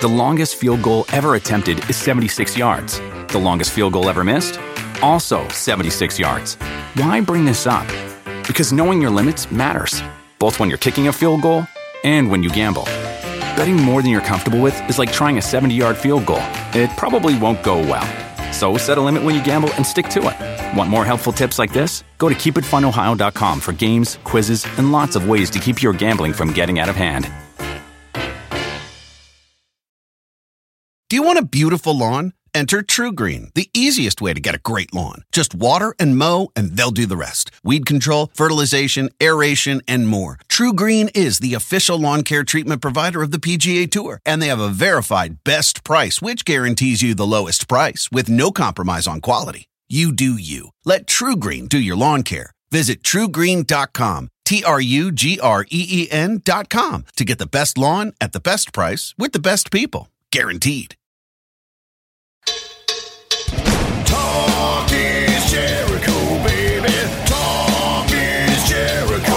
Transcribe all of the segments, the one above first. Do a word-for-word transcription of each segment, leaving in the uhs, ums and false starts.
The longest field goal ever attempted is seventy-six yards. The longest field goal ever missed? Also seventy-six yards. Why bring this up? Because knowing your limits matters, both when you're kicking a field goal and when you gamble. Betting more than you're comfortable with is like trying a seventy-yard field goal. It probably won't go well. So set a limit when you gamble and stick to it. Want more helpful tips like this? Go to keep it fun ohio dot com for games, quizzes, and lots of ways to keep your gambling from getting out of hand. Do you want a beautiful lawn? Enter TruGreen, the easiest way to get a great lawn. Just water and mow, and they'll do the rest. Weed control, fertilization, aeration, and more. TruGreen is the official lawn care treatment provider of the P G A Tour, and they have a verified best price, which guarantees you the lowest price with no compromise on quality. You do you. Let TruGreen do your lawn care. Visit true green dot com, T R U G R E E N dot com, to get the best lawn at the best price with the best people. Guaranteed. Talk is Jericho, baby. Talk is Jericho.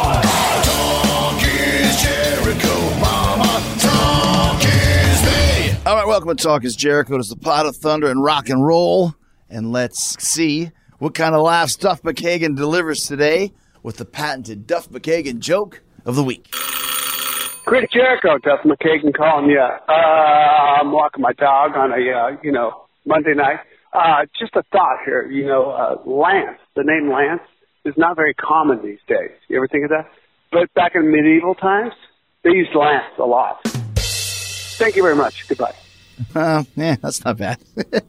Talk is Jericho, mama. Talk is me. All right, welcome to Talk is Jericho. It's the pot of thunder and rock and roll. And let's see what kind of laughs Duff McKagan delivers today with the patented Duff McKagan joke of the week. Chris Jericho, Duff McKagan calling you. Uh, I'm walking my dog on a, uh, you know, Monday night. Uh, just a thought here, you know, uh, Lance, the name Lance is not very common these days. You ever think of that? But back in medieval times, they used Lance a lot. Thank you very much. Goodbye. Uh, yeah, that's not bad.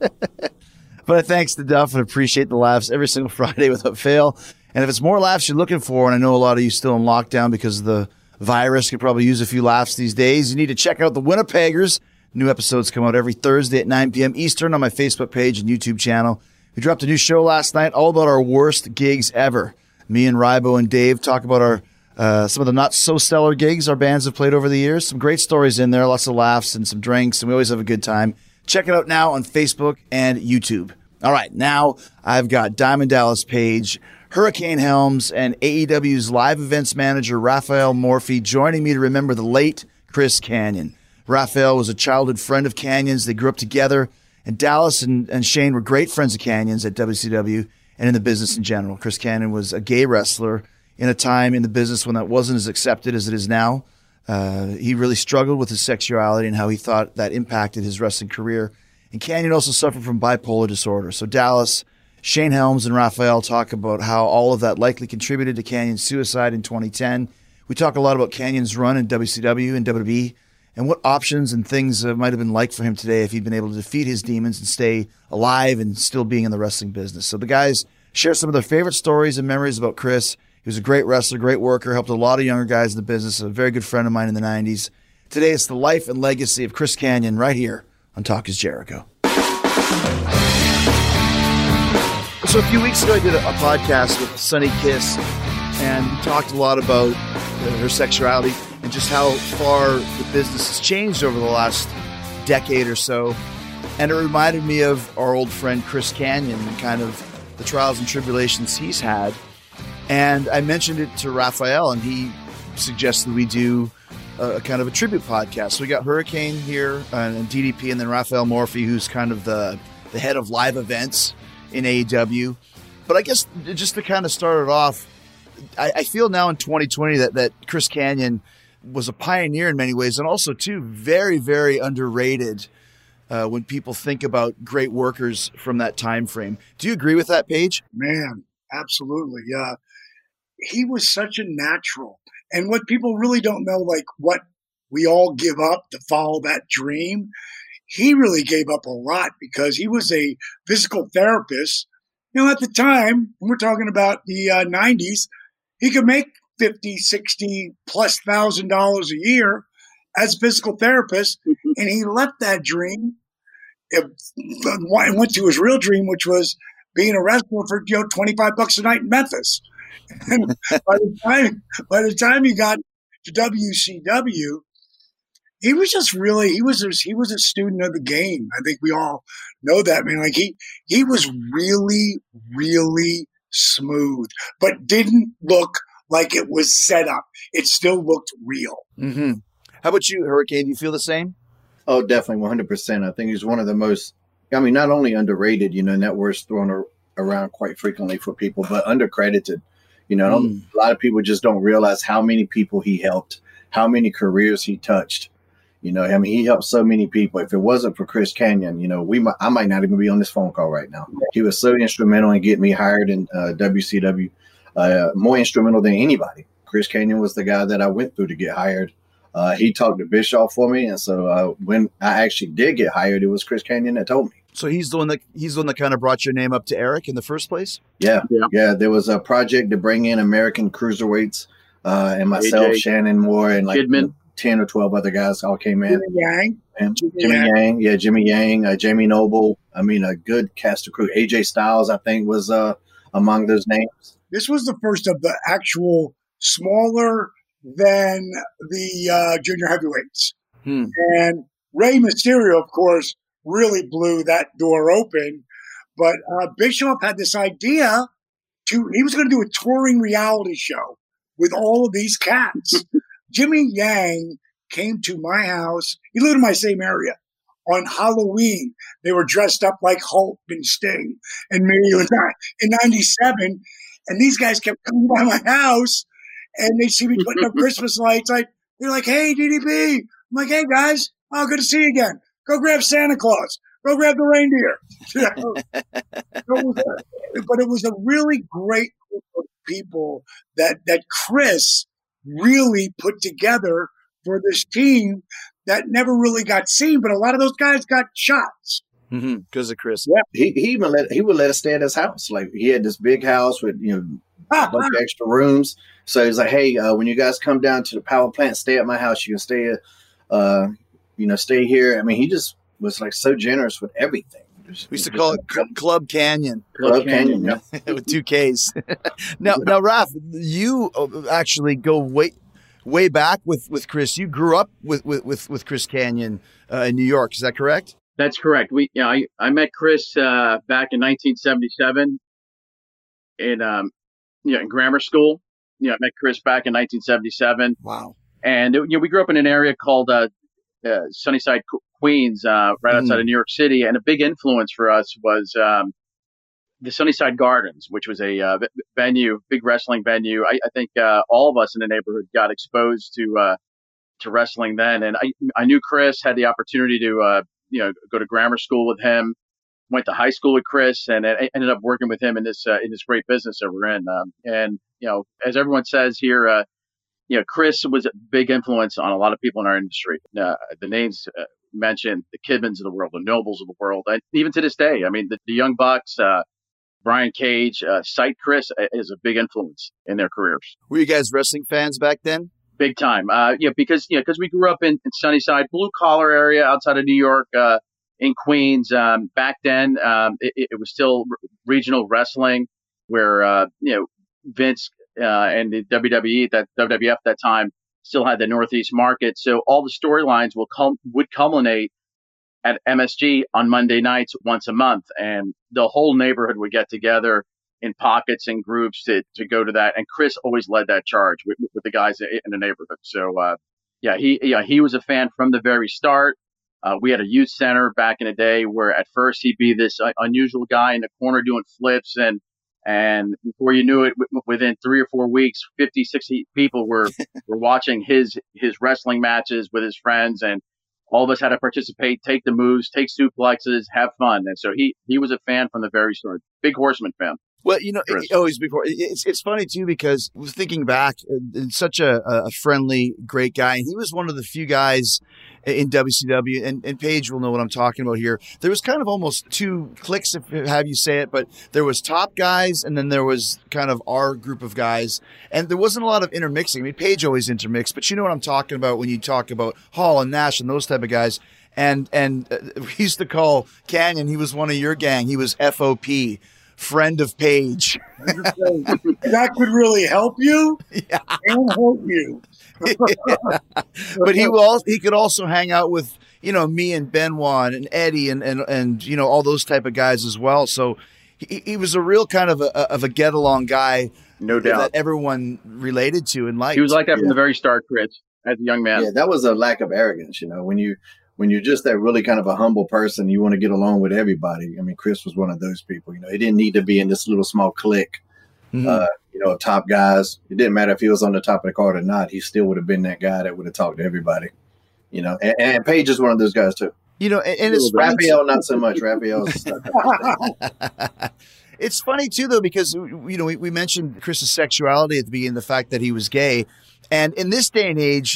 But thanks to Duff and appreciate the laughs every single Friday without fail. And if it's more laughs you're looking for, and I know a lot of you still in lockdown because of the virus, could probably use a few laughs these days, you need to check out the Winnipeggers. New episodes come out every Thursday at nine p.m. Eastern on my Facebook page and YouTube channel. We dropped a new show last night all about our worst gigs ever. Me and Rybo and Dave talk about our uh, some of the not-so-stellar gigs our bands have played over the years. Some great stories in there, lots of laughs and some drinks, and we always have a good time. Check it out now on Facebook and YouTube. All right, now I've got Diamond Dallas Page, Hurricane Helms, and A E W's live events manager, Raphael Morphy, joining me to remember the late Chris Kanyon. Raphael was a childhood friend of Canyon's. They grew up together, and Dallas and, and Shane were great friends of Canyon's at W C W and in the business in general. Chris Kanyon was a gay wrestler in a time in the business when that wasn't as accepted as it is now. Uh, he really struggled with his sexuality and how he thought that impacted his wrestling career. And Kanyon also suffered from bipolar disorder. So Dallas, Shane Helms, and Raphael talk about how all of that likely contributed to Canyon's suicide in twenty ten. We talk a lot about Canyon's run in W C W and W W E, and what options and things uh, might have been like for him today if he'd been able to defeat his demons and stay alive and still being in the wrestling business. So the guys share some of their favorite stories and memories about Chris. He was a great wrestler, great worker, helped a lot of younger guys in the business, a very good friend of mine in the nineties. Today it's the life and legacy of Chris Kanyon right here on Talk is Jericho. So a few weeks ago I did a, a podcast with Sunny Kiss, and we talked a lot about uh, her sexuality and just how far the business has changed over the last decade or so. And it reminded me of our old friend Chris Kanyon and kind of the trials and tribulations he's had. And I mentioned it to Raphael, and he suggested we do a, a kind of a tribute podcast. So we got Hurricane here uh, and D D P, and then Raphael Morphy, who's kind of the, the head of live events in A E W. But I guess just to kind of start it off, I, I feel now in twenty twenty that, that Chris Kanyon was a pioneer in many ways, and also too very, very underrated uh, when people think about great workers from that time frame. Do you agree with that, Paige? Man, absolutely. Yeah, he was such a natural. And what people really don't know, like what we all give up to follow that dream, he really gave up a lot because he was a physical therapist. You know, at the time, when we're talking about the uh, nineties, he could make fifty, sixty plus thousand dollars a year as a physical therapist. Mm-hmm. And he left that dream and went to his real dream, which was being a wrestler for, you know, twenty-five bucks a night in Memphis. And by the time, by the time he got to W C W, he was just really, he was, a, he was a student of the game. I think we all know that, man. Like he, he was really, really smooth, but didn't look like it was set up. It still looked real. Mm-hmm. How about you, Hurricane? Do you feel the same? Oh, definitely, one hundred percent. I think he's one of the most, I mean, not only underrated, you know, and that word's thrown ar- around quite frequently for people, but undercredited. You know, Mm. a lot of people just don't realize how many people he helped, how many careers he touched. You know, I mean, he helped so many people. If it wasn't for Chris Kanyon, you know, we might, I might not even be on this phone call right now. He was so instrumental in getting me hired in uh, W C W, uh, more instrumental than anybody. Chris Kanyon was the guy that I went through to get hired. Uh, he talked to Bischoff for me, and so uh, when I actually did get hired, it was Chris Kanyon that told me. So he's the one that he's the one that kind of brought your name up to Eric in the first place. Yeah, Yeah. yeah. There was a project to bring in American cruiserweights, uh, and myself, A J Shannon Moore, and like Kidman. ten or twelve other guys all came in. Jimmy Yang. And Jimmy Jimmy Yang. Yang, yeah, Jimmy Yang, uh, Jamie Noble. I mean, a good cast of crew. A J Styles, I think, was uh, among those names. This was the first of the actual smaller than the uh, junior heavyweights. Hmm. And Rey Mysterio, of course, really blew that door open. But uh, Bischoff had this idea to, he was going to do a touring reality show with all of these cats. Jimmy Yang came to my house. He lived in my same area. On Halloween, they were dressed up like Hulk and Sting and me in ninety-seven. And these guys kept coming by my house and they see me putting up Christmas lights. I, they're like, hey, D D P. I'm like, hey, guys. Oh, good to see you again. Go grab Santa Claus. Go grab the reindeer. You know? It was a- but it was a really great group of people that, that Chris really put together for this team that never really got seen. But a lot of those guys got shots. Mm-hmm. Because of Chris. He he even let he would let us stay at his house. Like he had this big house with you know a bunch of extra rooms. So he's like, hey, uh, when you guys come down to the power plant, stay at my house. You can stay, uh, you know, stay here. I mean, he just was like so generous with everything. Just, We used to just call like it Cl- Club Canyon Club Canyon. Yeah. with two Ks. now, now, Raph, you uh, actually go way, way back with, with Chris. You grew up with with with, with Chris Kanyon uh, in New York. Is that correct? That's correct. We, you know, I, I met Chris uh, back in nineteen seventy-seven in, um, you know, in grammar school. You know, I met Chris back in nineteen seventy-seven, Wow. and you know, we grew up in an area called uh, uh, Sunnyside, Qu- Queens, uh, right outside Mm. of New York City. And a big influence for us was um, the Sunnyside Gardens, which was a uh, v- venue, big wrestling venue. I, I think uh, all of us in the neighborhood got exposed to uh, to wrestling then, and I I knew Chris, had the opportunity to uh, you know go to grammar school with him, went to high school with Chris, and I ended up working with him in this uh, in this great business that we're in. Um, and you know, as everyone says here, uh, you know, Chris was a big influence on a lot of people in our industry. Uh, the names uh, mentioned, the Kidmans of the world, the Nobles of the world, and even to this day, I mean, the, the Young Bucks, uh, Brian Cage, uh, Sight Chris uh, is a big influence in their careers. Were you guys wrestling fans back then? Big time. Uh, yeah, because, you know, because we grew up in, in Sunnyside, blue collar area outside of New York, uh, in Queens. Um, back then, um, it, it was still r- regional wrestling where, uh, you know, Vince, uh, and the W W E, that W W F at that time still had the Northeast market. So all the storylines will cul- would culminate at M S G on Monday nights once a month. And the whole neighborhood would get together in pockets and groups to, to go to that. And Chris always led that charge with, with the guys in the neighborhood. So, uh, yeah, he, yeah, he was a fan from the very start. Uh, we had a youth center back in the day where at first he'd be this uh, unusual guy in the corner doing flips. And, and before you knew it, w- within three or four weeks, fifty, sixty people were, were watching his, his wrestling matches with his friends. And all of us had to participate, take the moves, take suplexes, have fun. And so he, he was a fan from the very start. Big Horseman fan. Well, you know, Chris. it- always before it's it's funny too because thinking back, uh, such a, a friendly, great guy, and he was one of the few guys in W C W, and, and Paige will know what I'm talking about here. There was kind of almost two cliques, if have you say it, but there was top guys, and then there was kind of our group of guys, and there wasn't a lot of intermixing. I mean, Paige always intermixed, but you know what I'm talking about when you talk about Hall and Nash and those type of guys. And and uh, we used to call Canyon. He was one of your gang. He was F O P. Friend of Paige. That could really help you Yeah. and hurt you. But he will also, he could also hang out with, you know, me and Benoit and Eddie and, and, and you know, all those type of guys as well. So he, he was a real kind of a, of a get along guy. No doubt. That everyone related to and liked. He was like that from Yeah. the very start, Chris, as a young man. Yeah, that was a lack of arrogance, you know. When you when you're just that really kind of a humble person, you want to get along with everybody. I mean, Chris was one of those people. You know, he didn't need to be in this little small clique, mm-hmm. uh, you know, of top guys. It didn't matter if he was on the top of the card or not. He still would have been that guy that would have talked to everybody. You know, and, and Paige is one of those guys too. You know, and, and it's Raphael, not so much. Raphael's It's funny too, though, because you know we, we mentioned Chris's sexuality at the beginning, the fact that he was gay, and in this day and age,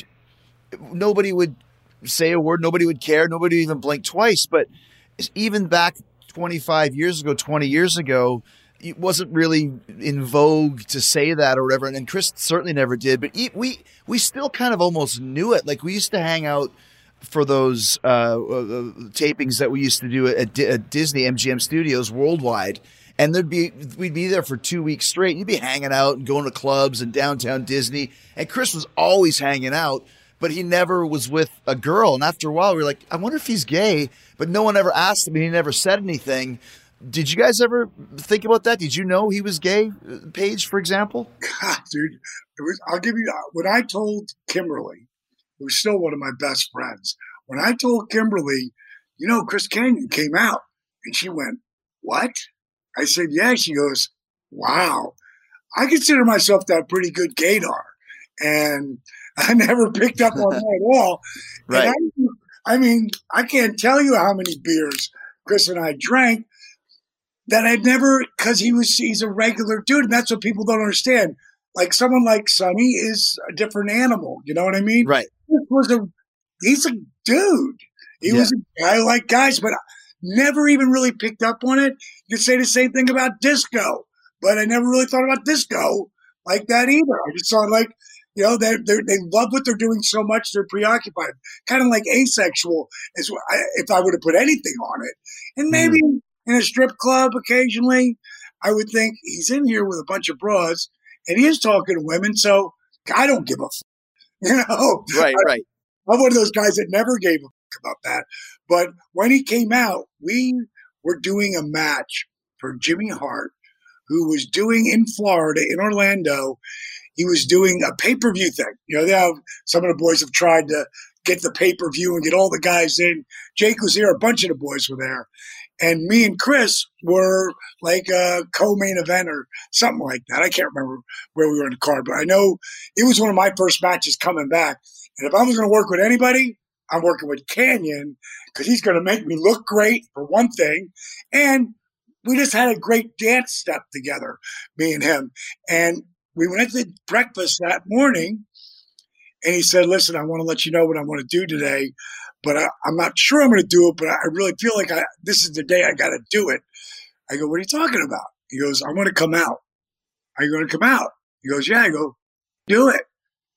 nobody would say a word, nobody would care, nobody would even blink twice. But even back twenty-five years ago, twenty years ago, it wasn't really in vogue to say that or whatever. And, and Chris certainly never did. But he, we we still kind of almost knew it. Like we used to hang out for those uh, uh, tapings that we used to do at, at Disney M G M Studios worldwide. And there'd be we'd be there for two weeks straight. You'd be hanging out and going to clubs and downtown Disney. And Chris was always hanging out, but he never was with a girl. And after a while, we were like, I wonder if he's gay. But no one ever asked him, and he never said anything. Did you guys ever think about that? Did you know he was gay, Paige, for example? God, dude, it was, I'll give you when I told Kimberly, who was still one of my best friends, when I told Kimberly, you know, Chris Kanyon came out, and she went, what? I said, yeah. She goes, wow. I consider myself that pretty good gaydar. And I never picked up on that at all. Right. And I, I mean, I can't tell you how many beers Chris and I drank that I'd never, because he was, he's a regular dude. And that's what people don't understand. Like someone like Sonny is a different animal. You know what I mean? Right. He was a, he's a dude. He yeah. was a guy like guys, but never even really picked up on it. You could say the same thing about disco, but I never really thought about disco like that either. I just thought like, you know, they they love what they're doing so much, they're preoccupied. Kind of like asexual is what I, if I would have put anything on it. And maybe mm. in a strip club occasionally, I would think he's in here with a bunch of bras and he is talking to women, so I don't give a f- you know. Right, right. I, I'm one of those guys that never gave a f- about that. But when he came out, we were doing a match for Jimmy Hart, who was doing in Florida, in Orlando. He was doing a pay-per-view thing. You know, they have, some of the boys have tried to get the pay-per-view and get all the guys in. Jake was there. A bunch of the boys were there. And me and Chris were like a co-main event or something like that. I can't remember where we were in the card, but I know it was one of my first matches coming back. And if I was going to work with anybody, I'm working with Kanyon because he's going to make me look great, for one thing. And we just had a great dance step together, me and him. And we went to breakfast that morning, and he said, listen, I want to let you know what I want to do today, but I, I'm not sure I'm going to do it, but I really feel like I, this is the day I got to do it. I go, what are you talking about? He goes, I want to come out. Are you going to come out? He goes, yeah. I go, do it.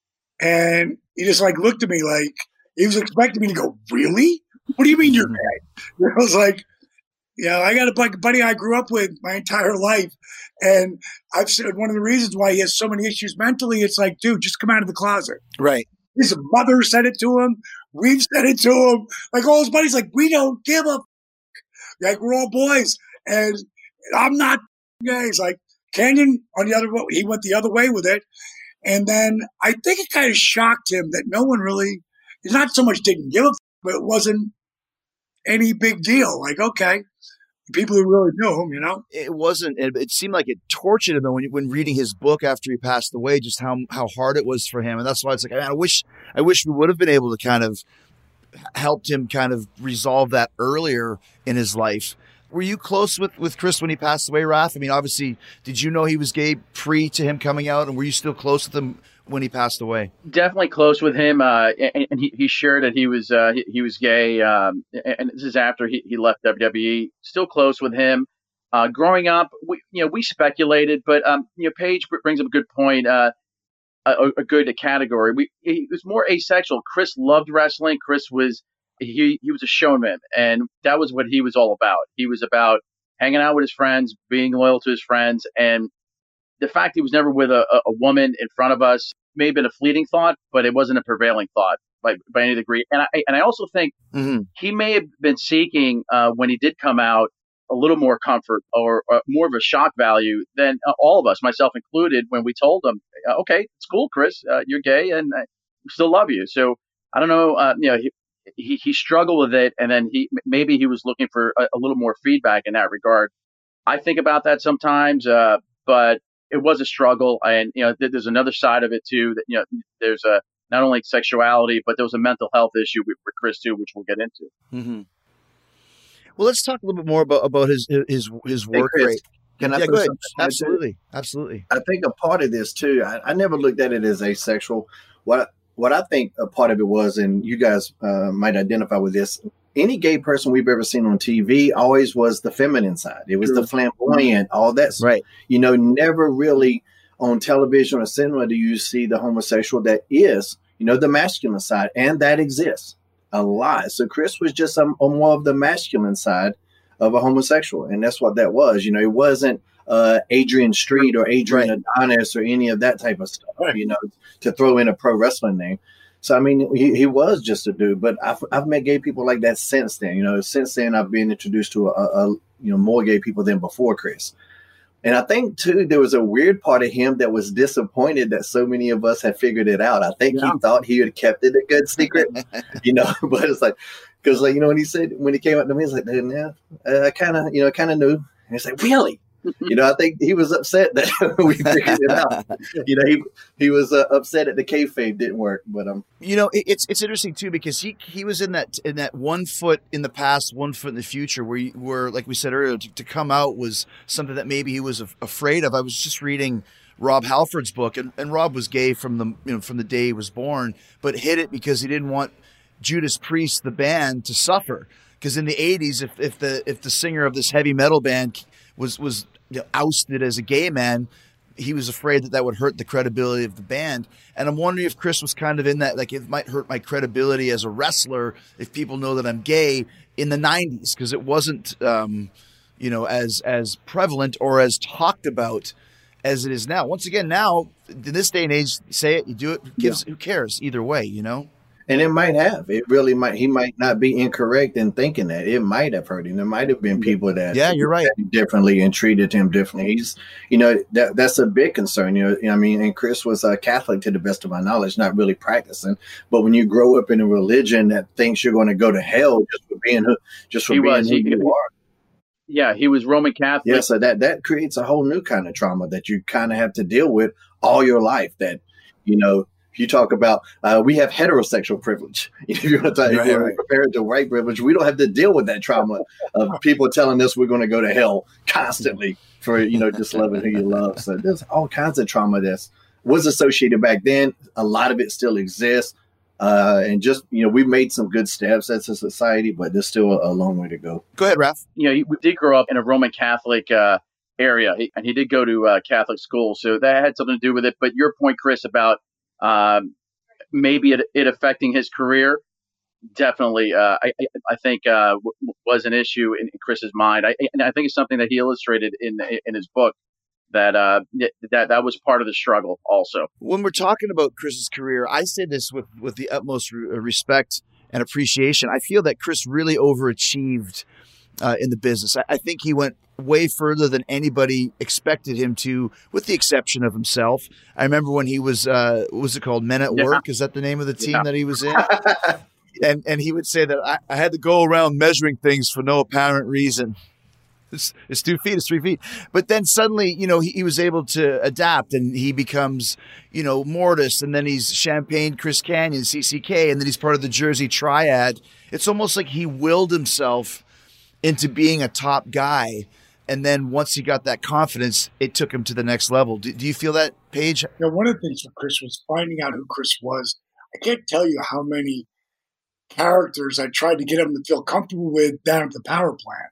And he just like looked at me like, he was expecting me to go, really? What do you mean you're gay? I was like, you know, I got a buddy I grew up with my entire life. And I've said one of the reasons why he has so many issues mentally, it's like, dude, just come out of the closet. Right. His mother said it to him. We've said it to him. Like all his buddies, like, we don't give a f-. Like, we're all boys. And I'm not gay. He's like, Kanyon, on the other way, he went the other way with it. And then I think it kind of shocked him that no one really, it's not so much didn't give a f-, but it wasn't any big deal. Like, okay. People who really knew him, you know? It wasn't. It, it seemed like it tortured him when when reading his book after he passed away, just how how hard it was for him. And that's why it's like, man, I wish I wish we would have been able to kind of helped him kind of resolve that earlier in his life. Were you close with, with Chris when he passed away, Raph? I mean, obviously, did you know he was gay pre to him coming out? And were you still close with him when he passed away? Definitely close with him. Uh, and, and he, he shared that he was uh, he, he was gay. Um, and this is after he, he left W W E. Still close with him. Uh, growing up, we you know we speculated, but um, you know Paige brings up a good point. Uh, a, a good category. We he was more asexual. Chris loved wrestling. Chris was he he was a showman, and that was what he was all about. He was about hanging out with his friends, being loyal to his friends, and the fact he was never with a, a woman in front of us may have been a fleeting thought, but it wasn't a prevailing thought by, by any degree. And I and I also think mm-hmm. he may have been seeking uh, when he did come out a little more comfort or, or more of a shock value than uh, all of us, myself included, when we told him, uh, "Okay, it's cool, Chris, uh, you're gay, and I still love you." So I don't know, uh, you know, he, he, he struggled with it. And then he, maybe he was looking for a, a little more feedback in that regard. I think about that sometimes, uh, but it was a struggle. And, you know, th- there's another side of it too, that, you know, there's a, not only sexuality, but there was a mental health issue with, with Chris too, which we'll get into. Mm-hmm. Well, let's talk a little bit more about, about his, his, his work Hey, Chris, rate. Can I Yeah, throw go ahead. something in there, too? Absolutely. Absolutely. I think a part of this too, I, I never looked at it as asexual. What what I think a part of it was, and you guys uh, might identify with this, any gay person we've ever seen on T V always was the feminine side. It was True. the flamboyant, all that stuff. Right. You know, never really on television or cinema do you see the homosexual that is, you know, the masculine side, and that exists a lot. So Chris was just um, on more of the masculine side of a homosexual, and that's what that was. You know, it wasn't uh, Adrian Street or Adrian Right. Adonis or any of that type of stuff, Right. you know, to throw in a pro wrestling name. So, I mean, he, he was just a dude, but I've, I've met gay people like that since then. You know, since then I've been introduced to, a, a you know, more gay people than before Chris. And I think, too, there was a weird part of him that was disappointed that so many of us had figured it out. I think Yeah. he thought he had kept it a good secret, you know, but it's like, because, like, you know, when he said, when he came up to me, he's like, yeah, I kind of, you know, kind of knew. And he's like, really? You know, I think he was upset that we figured it out. You know, he he was uh, upset that the kayfabe didn't work. But um, You know, it- it's it's interesting too, because he he was in that in that one foot in the past, one foot in the future, where you, where like we said earlier, to, to come out was something that maybe he was af- afraid of. I was just reading Rob Halford's book, and, and Rob was gay from the you know from the day he was born, but hid it because he didn't want Judas Priest, the band, to suffer. Because in the eighties, if if the if the singer of this heavy metal band was was you know, ousted as a gay man, he was afraid that that would hurt the credibility of the band. And I'm wondering if Chris was kind of in that, like, it might hurt my credibility as a wrestler if people know that I'm gay in the nineties, because it wasn't, um, you know, as as prevalent or as talked about as it is now. Once again, now in this day and age, say it, you do it. Who gives? Who cares? Either way, you know. and it might have, it really might, he might not be incorrect in thinking that it might have hurt him. There might have been people that, Yeah, you're right. that differently and treated him differently. He's, you know, that that's a big concern. You know, I mean, and Chris was a Catholic to the best of my knowledge, not really practicing. But when you grow up in a religion that thinks you're going to go to hell just for being who, just for He being was. who He- you are. Yeah, he was Roman Catholic. Yeah, so that that creates a whole new kind of trauma that you kind of have to deal with all your life. That, you know, if you talk about, uh, we have heterosexual privilege. If you want to talk, if Right, you're right. compared to white privilege, we don't have to deal with that trauma of people telling us we're going to go to hell constantly for, you know, just loving who you love. So there's all kinds of trauma that was associated back then. A lot of it still exists. Uh, and just, you know, we've made some good steps as a society, but there's still a, a long way to go. Go ahead, Raph. You know, he did grow up in a Roman Catholic uh, area, he, and he did go to uh, Catholic school, so that had something to do with it. But your point, Chris, about um, maybe it, it affecting his career, definitely, uh, I, I I think uh, w- was an issue in Chris's mind. I, and I think it's something that he illustrated in in his book. That uh, that that was part of the struggle, also. When we're talking about Chris's career, I say this with, with the utmost re- respect and appreciation. I feel that Chris really overachieved uh, in the business. I, I think he went way further than anybody expected him to, with the exception of himself. I remember when he was, uh, what was it called? Men at Yeah. Work? Is that the name of the team Yeah. that he was in? and and he would say that I, I had to go around measuring things for no apparent reason. It's, it's two feet, it's three feet. But then suddenly, you know, he, he was able to adapt, and he becomes, you know, Mortis, and then he's Champagne, Chris Canyon, C C K, and then he's part of the Jersey Triad. It's almost like he willed himself into being a top guy. And then once he got that confidence, it took him to the next level. Do, do you feel that, Paige? You know, one of the things for Chris was finding out who Chris was. I can't tell you how many characters I tried to get him to feel comfortable with down at the power plant.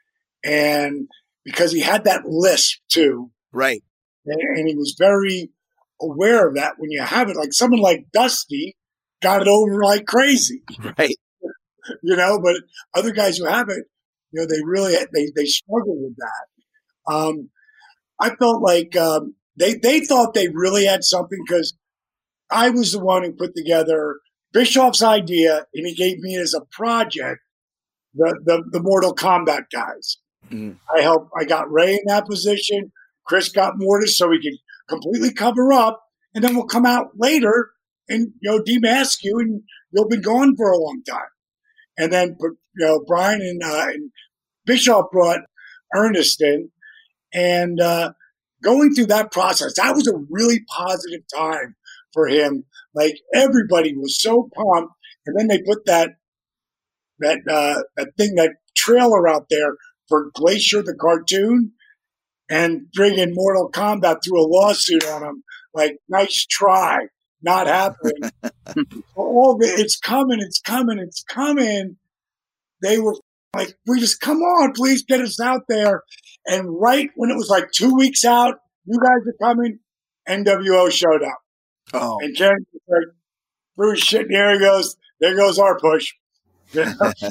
And because he had that lisp too, Right. and, and he was very aware of that. When you have it, like someone like Dusty got it over like crazy, Right. you know, but other guys who have it, you know, they really, they, they struggle with that. Um, I felt like um, they, they thought they really had something because I was the one who put together Bischoff's idea, and he gave me as a project the, the, the Mortal Kombat guys. Mhm. I helped. I got Ray in that position. Chris got Mortis, so we could completely cover up, and then we'll come out later and you know demask you, and you'll be gone for a long time. and then you know Brian and, uh, and Bischoff brought Ernest in, and uh, going through that process, that was a really positive time for him. Like everybody was so pumped, and then they put that that uh, that thing, that trailer out there for Glacier the cartoon, and friggin' Mortal Kombat threw a lawsuit on him. Like, nice try, not happening. All the, it's coming, it's coming, it's coming. They were like, we just, come on, please get us out there. And right when it was like two weeks out, you guys are coming, N W O showed up. Oh. And Ken was like, Bruce shit in the air, he goes, there goes our push. N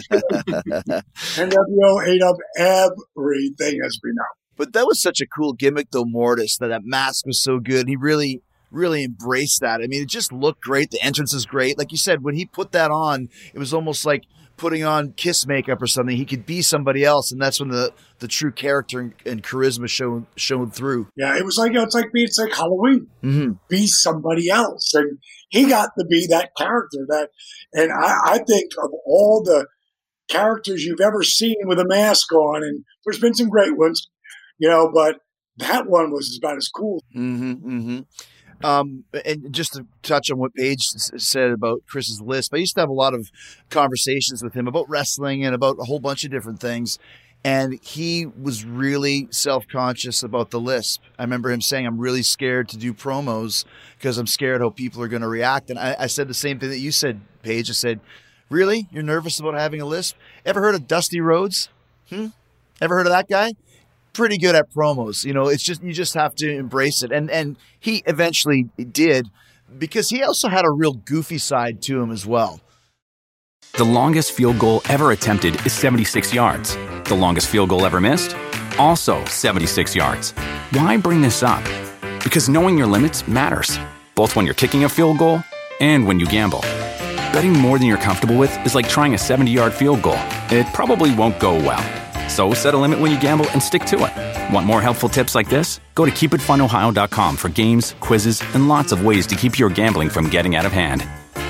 W O ate up everything, as we know. But that was such a cool gimmick, though, Mortis, that that mask was so good. He really, really embraced that. I mean, it just looked great. The entrance is great. Like you said, when he put that on, it was almost like putting on Kiss makeup or something. He could be somebody else, and that's when the, the true character and, and charisma showed showed through. Yeah, it was like, you know, it's like it's like Halloween. Mm-hmm. Be somebody else, and he got to be that character. That, and I, I think of all the characters you've ever seen with a mask on, and there's been some great ones, you know, but that one was about as cool. Mm-hmm, mm-hmm. Um, and just to touch on what Paige s- said about Chris's lisp, I used to have a lot of conversations with him about wrestling and about a whole bunch of different things. And he was really self-conscious about the lisp. I remember him saying, I'm really scared to do promos because I'm scared how people are going to react. And I, I said the same thing that you said, Paige. I said, really? You're nervous about having a lisp? Ever heard of Dusty Rhodes? Hmm? Ever heard of that guy? Pretty good at promos. You know, it's just, you just have to embrace it. And, and he eventually did, because he also had a real goofy side to him as well. The longest field goal ever attempted is seventy-six yards. The longest field goal ever missed? Also seventy-six yards. Why bring this up? Because knowing your limits matters, both when you're kicking a field goal and when you gamble. Betting more than you're comfortable with is like trying a seventy-yard field goal. It probably won't go well. So set a limit when you gamble and stick to it. Want more helpful tips like this? Go to keep it fun ohio dot com for games, quizzes, and lots of ways to keep your gambling from getting out of hand.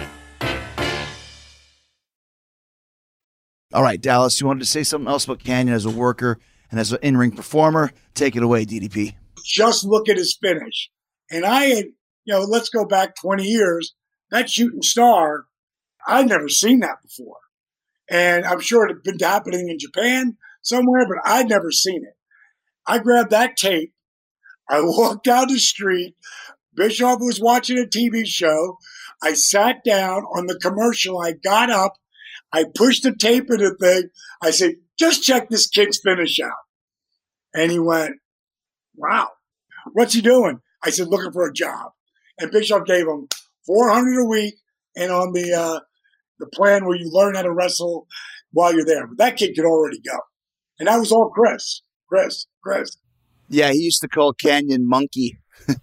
All right, Dallas, you wanted to say something else about Kanyon as a worker and as an in-ring performer? Take it away, D D P. Just look at his finish. And I had, you know, let's go back twenty years. That shooting star, I'd never seen that before. And I'm sure it had been happening in Japan somewhere, but I'd never seen it. I grabbed that tape. I walked down the street. Bischoff was watching a T V show. I sat down on the commercial. I got up. I pushed the tape in the thing. I said, just check this kid's finish out. And he went, wow, what's he doing? I said, looking for a job. And Bischoff gave him four hundred dollars a week and on the uh, the plan where you learn how to wrestle while you're there. But that kid could already go. And that was all Chris, Chris, Chris. Yeah, he used to call Kanyon Monkey.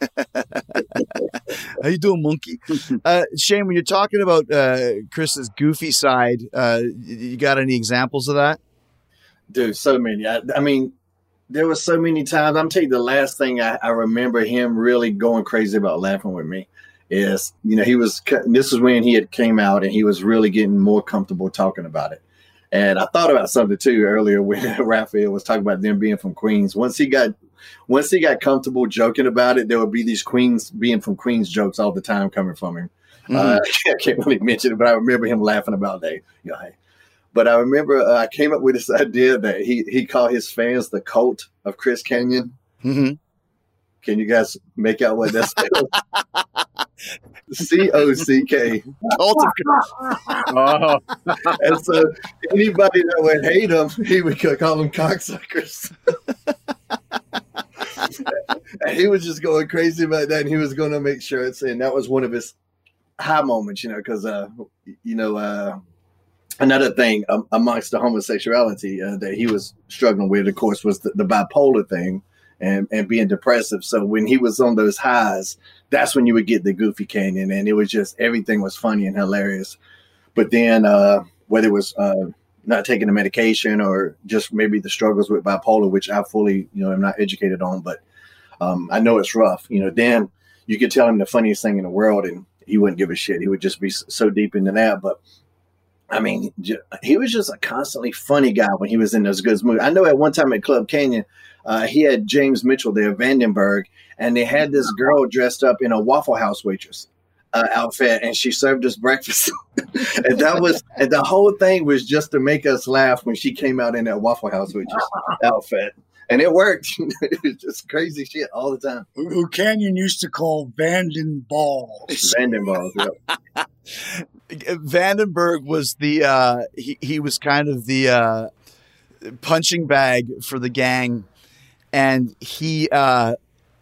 How you doing, Monkey? Uh, Shane, when you're talking about uh, Chris's goofy side, uh, you got any examples of that? Dude, so many. I, I mean, there were so many times. I'm telling you, the last thing I, I remember him really going crazy about laughing with me is, you know, he was, this is when he had came out and he was really getting more comfortable talking about it. And I thought about something too earlier when Raphael was talking about them being from Queens. Once he got, once he got comfortable joking about it, there would be these Queens being from Queens jokes all the time coming from him. Mm-hmm. Uh, I can't really mention it, but I remember him laughing about that. You know, hey. But I remember uh, I came up with this idea that he he called his fans the cult of Chris Kanyon. Mm-hmm. Can you guys make out what that's? C O C K. Cult of Oh. And so anybody that would hate him, he would call them cocksuckers. And he was just going crazy about that, and he was going to make sure it's in. That was one of his high moments, you know, because, uh, you know, uh, another thing um, amongst the homosexuality uh, that he was struggling with, of course, was the, the bipolar thing and, and being depressive. So when he was on those highs, that's when you would get the goofy Kanyon, and it was just everything was funny and hilarious. But then uh, whether it was uh, not taking the medication or just maybe the struggles with bipolar, which I fully, you know, am not educated on, but um, I know it's rough. You know, then you could tell him the funniest thing in the world, and he wouldn't give a shit. He would just be so deep into that. But I mean, he was just a constantly funny guy when he was in those good movies. I know at one time at Club Canyon, uh, he had James Mitchell there, Vandenberg, and they had this girl dressed up in a Waffle House waitress uh, outfit, and she served us breakfast. and that was, and the whole thing was just to make us laugh when she came out in that Waffle House waitress outfit. And it worked. It was just crazy shit all the time. Who Canyon used to call Vanden Balls. Vanden Balls, yeah. Vandenberg was the uh, he he was kind of the uh, punching bag for the gang, and he. Uh,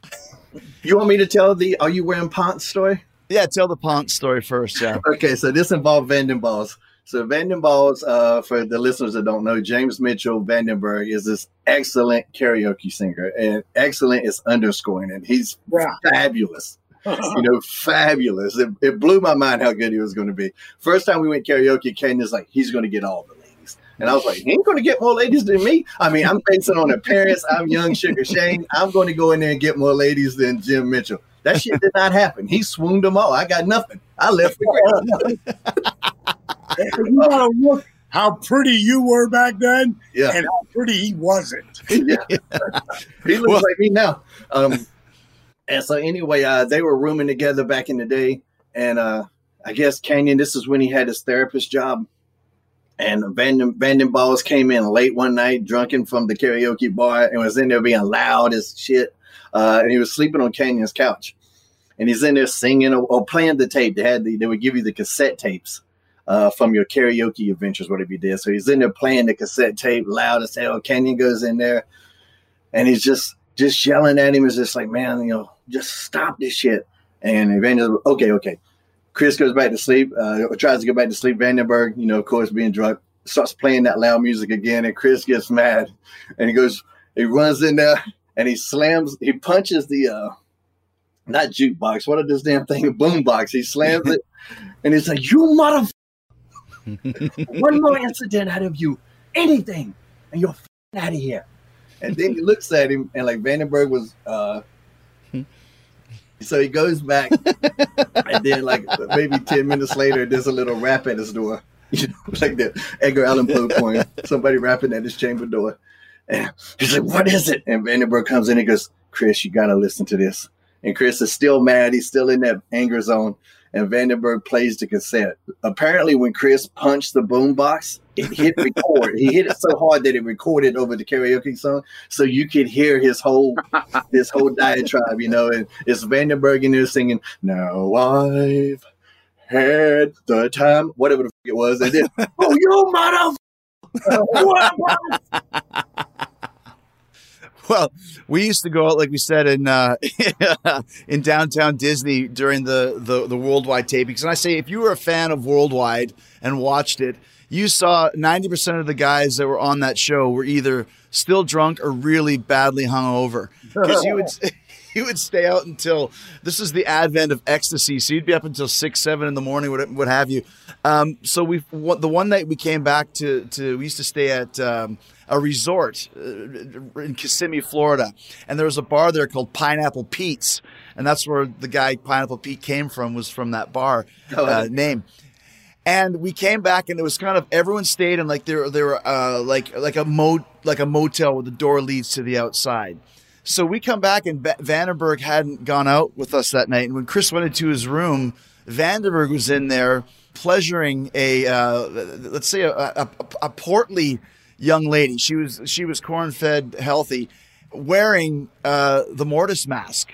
you want me to tell the "Are you wearing pants" story? Yeah, tell the pants story first. Yeah. Okay, so this involved Vanden Balls. So Vanden Balls, uh, for the listeners that don't know, James Mitchell Vandenberg is this excellent karaoke singer, and excellent is underscoring it. He's yeah. fabulous. you know, fabulous. It, it blew my mind how good he was going to be. First time we went karaoke, Kenya's like, he's going to get all the ladies. And I was like, he ain't going to get more ladies than me. I mean, I'm basing on appearance. I'm young Sugar Shane. I'm going to go in there and get more ladies than Jim Mitchell. That shit did not happen. He swooned them all. I got nothing. I left the ground. You got to look how pretty you were back then yeah. and how pretty he wasn't. yeah. He looks well, like me now. Um, And so anyway, uh, they were rooming together back in the day. And uh, I guess Canyon, this is when he had his therapist job. And Vanden, Vanden Balls came in late one night, drunken from the karaoke bar, and was in there being loud as shit. Uh, and he was sleeping on Canyon's couch. And he's in there singing or, or playing the tape. They had the, they would give you the cassette tapes uh, from your karaoke adventures, whatever you did. So he's in there playing the cassette tape loud as hell. Canyon goes in there, and he's just just yelling at him. Is just like, man, you know, just stop this shit. And Vandenberg, okay, okay. Chris goes back to sleep, uh, tries to go back to sleep. Vandenberg, you know, of course, being drunk, starts playing that loud music again. And Chris gets mad. And he goes, he runs in there and he slams, he punches the, uh, not jukebox, what is this damn thing? Boombox. He slams it. And he's like, you motherfucker. One more incident out of you, anything, and you're out of here. And then he looks at him, and like Vandenberg was, uh, so he goes back, and then like maybe ten minutes later, there's a little rap at his door, you know, like the Edgar Allan Poe poem, somebody rapping at his chamber door. And he's like, what is it? And Vandenberg comes in and goes, Chris, you got to listen to this. And Chris is still mad. He's still in that anger zone. And Vandenberg plays the cassette. Apparently, when Chris punched the boombox, it hit record. He hit it so hard that it recorded over the karaoke song, so you could hear his whole his whole diatribe. You know, and it's Vandenberg in there singing, "Now I've had the time," whatever the f- it was, and then, "Oh, you mother." Well, we used to go out, like we said, in uh, in downtown Disney during the, the, the Worldwide tapings. And I say, if you were a fan of Worldwide and watched it, you saw ninety percent of the guys that were on that show were either still drunk or really badly hungover. Because you would, you would stay out until, this is the advent of ecstasy, so you'd be up until six, seven in the morning, what, what have you. Um, so we the one night we came back to, to we used to stay at um, a resort uh, in Kissimmee, Florida. And there was a bar there called Pineapple Pete's. And that's where the guy Pineapple Pete came from, was from that bar uh, name. And we came back, and it was kind of, everyone stayed in like there there were uh, like like a mo like a motel where the door leads to the outside. So we come back, and ba- Vandenberg hadn't gone out with us that night. And when Chris went into his room, Vandenberg was in there pleasuring a uh, let's say a, a, a portly young lady. She was she was corn-fed, healthy, wearing uh, the Mortis mask.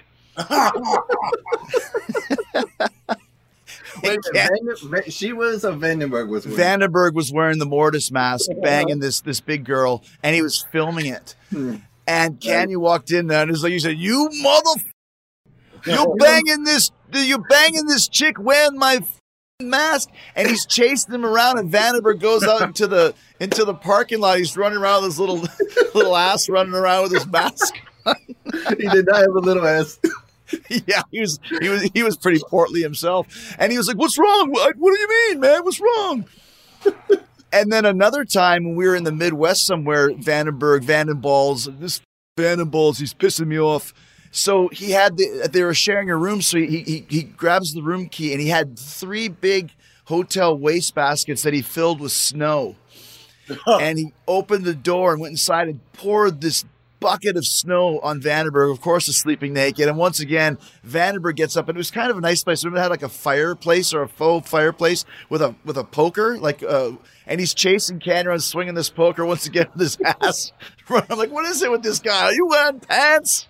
Wait a minute, Vanden, she was a Vandenberg was wearing. Vandenberg was wearing the Mortis mask, banging this this big girl, and he was filming it. Hmm. And Canyon walked in there and was like, "You said, you mother, you're banging this, you're banging this chick wearing my mask," and he's chasing him around. And Vandenberg goes out into the into the parking lot. He's running around with his little little ass, running around with his mask. He did not have a little ass. Yeah, he was he was he was pretty portly himself, and he was like, "What's wrong? What, what do you mean, man? What's wrong?" And then another time when we were in the Midwest somewhere, Vandenberg, Vandenballs, this Vandenballs, he's pissing me off. So he had the, they were sharing a room, so he he he grabs the room key, and he had three big hotel wastebaskets that he filled with snow. And he opened the door and went inside and poured this bucket of snow on Vandenberg, of course, is sleeping naked. And once again, Vandenberg gets up, and it was kind of a nice place. Remember, it had like a fireplace or a faux fireplace with a with a poker, like, uh, and he's chasing Canyon around, swinging this poker once again with his ass. I'm like, what is it with this guy? Are you wearing pants?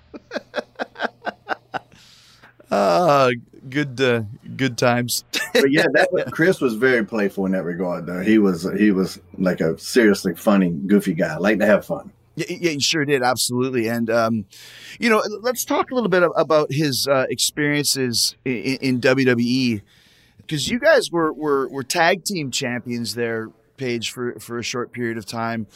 Ah, uh, good, uh, good times. But yeah, that was, Chris was very playful in that regard. Though he was, he was like a seriously funny, goofy guy. Like to have fun. Yeah, yeah, he sure did. Absolutely. And, um, you know, let's talk a little bit about his uh, experiences in, in W W E, because you guys were, were, were tag team champions there, Paige, for, for a short period of time.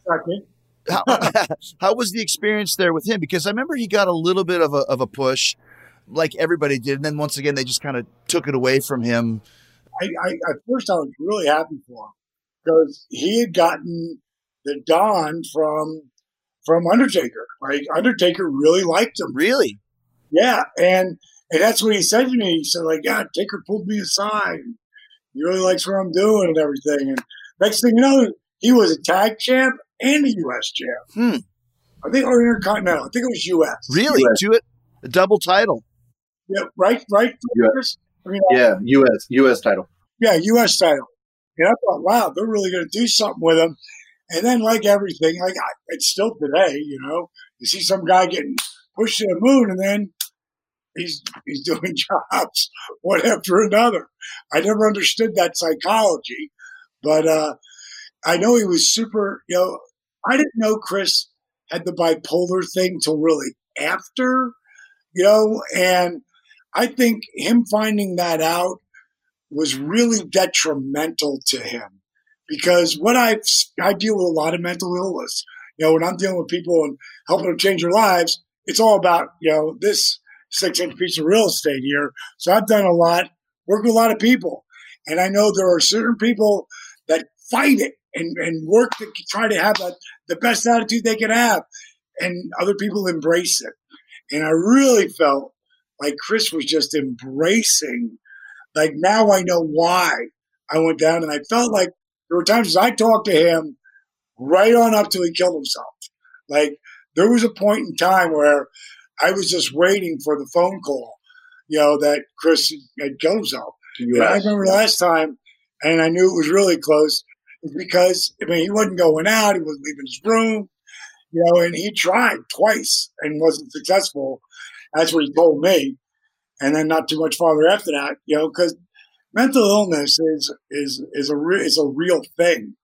How, how was the experience there with him? Because I remember he got a little bit of a, of a push, like everybody did. And then once again, they just kind of took it away from him. I, I, at first, I was really happy for him because he had gotten the Don from from Undertaker. Like, Undertaker really liked him. Really? Yeah. And and that's what he said to me. He said, like, yeah, Taker pulled me aside. He really likes what I'm doing and everything. And next thing you know, he was a tag champ and a U S champ. Hmm. I think, or Intercontinental. I think it was U S. Really? U S. To it? A double title? Yeah, right, right. U S. I mean, Yeah, U S U S title. Yeah, U S title. And I thought, wow, they're really going to do something with him. And then, like everything, like I, it's still today, you know, you see some guy getting pushed to the moon, and then he's he's doing jobs one after another. I never understood that psychology, but uh, I know he was super. You know, I didn't know Chris had the bipolar thing till really after, you know, and I think him finding that out was really detrimental to him. Because what I I deal with a lot of mental illness. You know, when I'm dealing with people and helping them change their lives, it's all about, you know, this six-inch piece of real estate here. So I've done a lot, worked with a lot of people. And I know there are certain people that fight it and, and work to try to have a, the best attitude they can have. And other people embrace it. And I really felt like Chris was just embracing. Like, now I know why I went down, and I felt like there were times I talked to him right on up till he killed himself. Like, there was a point in time where I was just waiting for the phone call, you know, that Chris had killed himself. And I remember last time, and I knew it was really close, because, I mean, he wasn't going out. He wasn't leaving his room, you know, and he tried twice and wasn't successful. That's what he told me. And then not too much farther after that, you know, because mental illness is is is a re- is a real thing,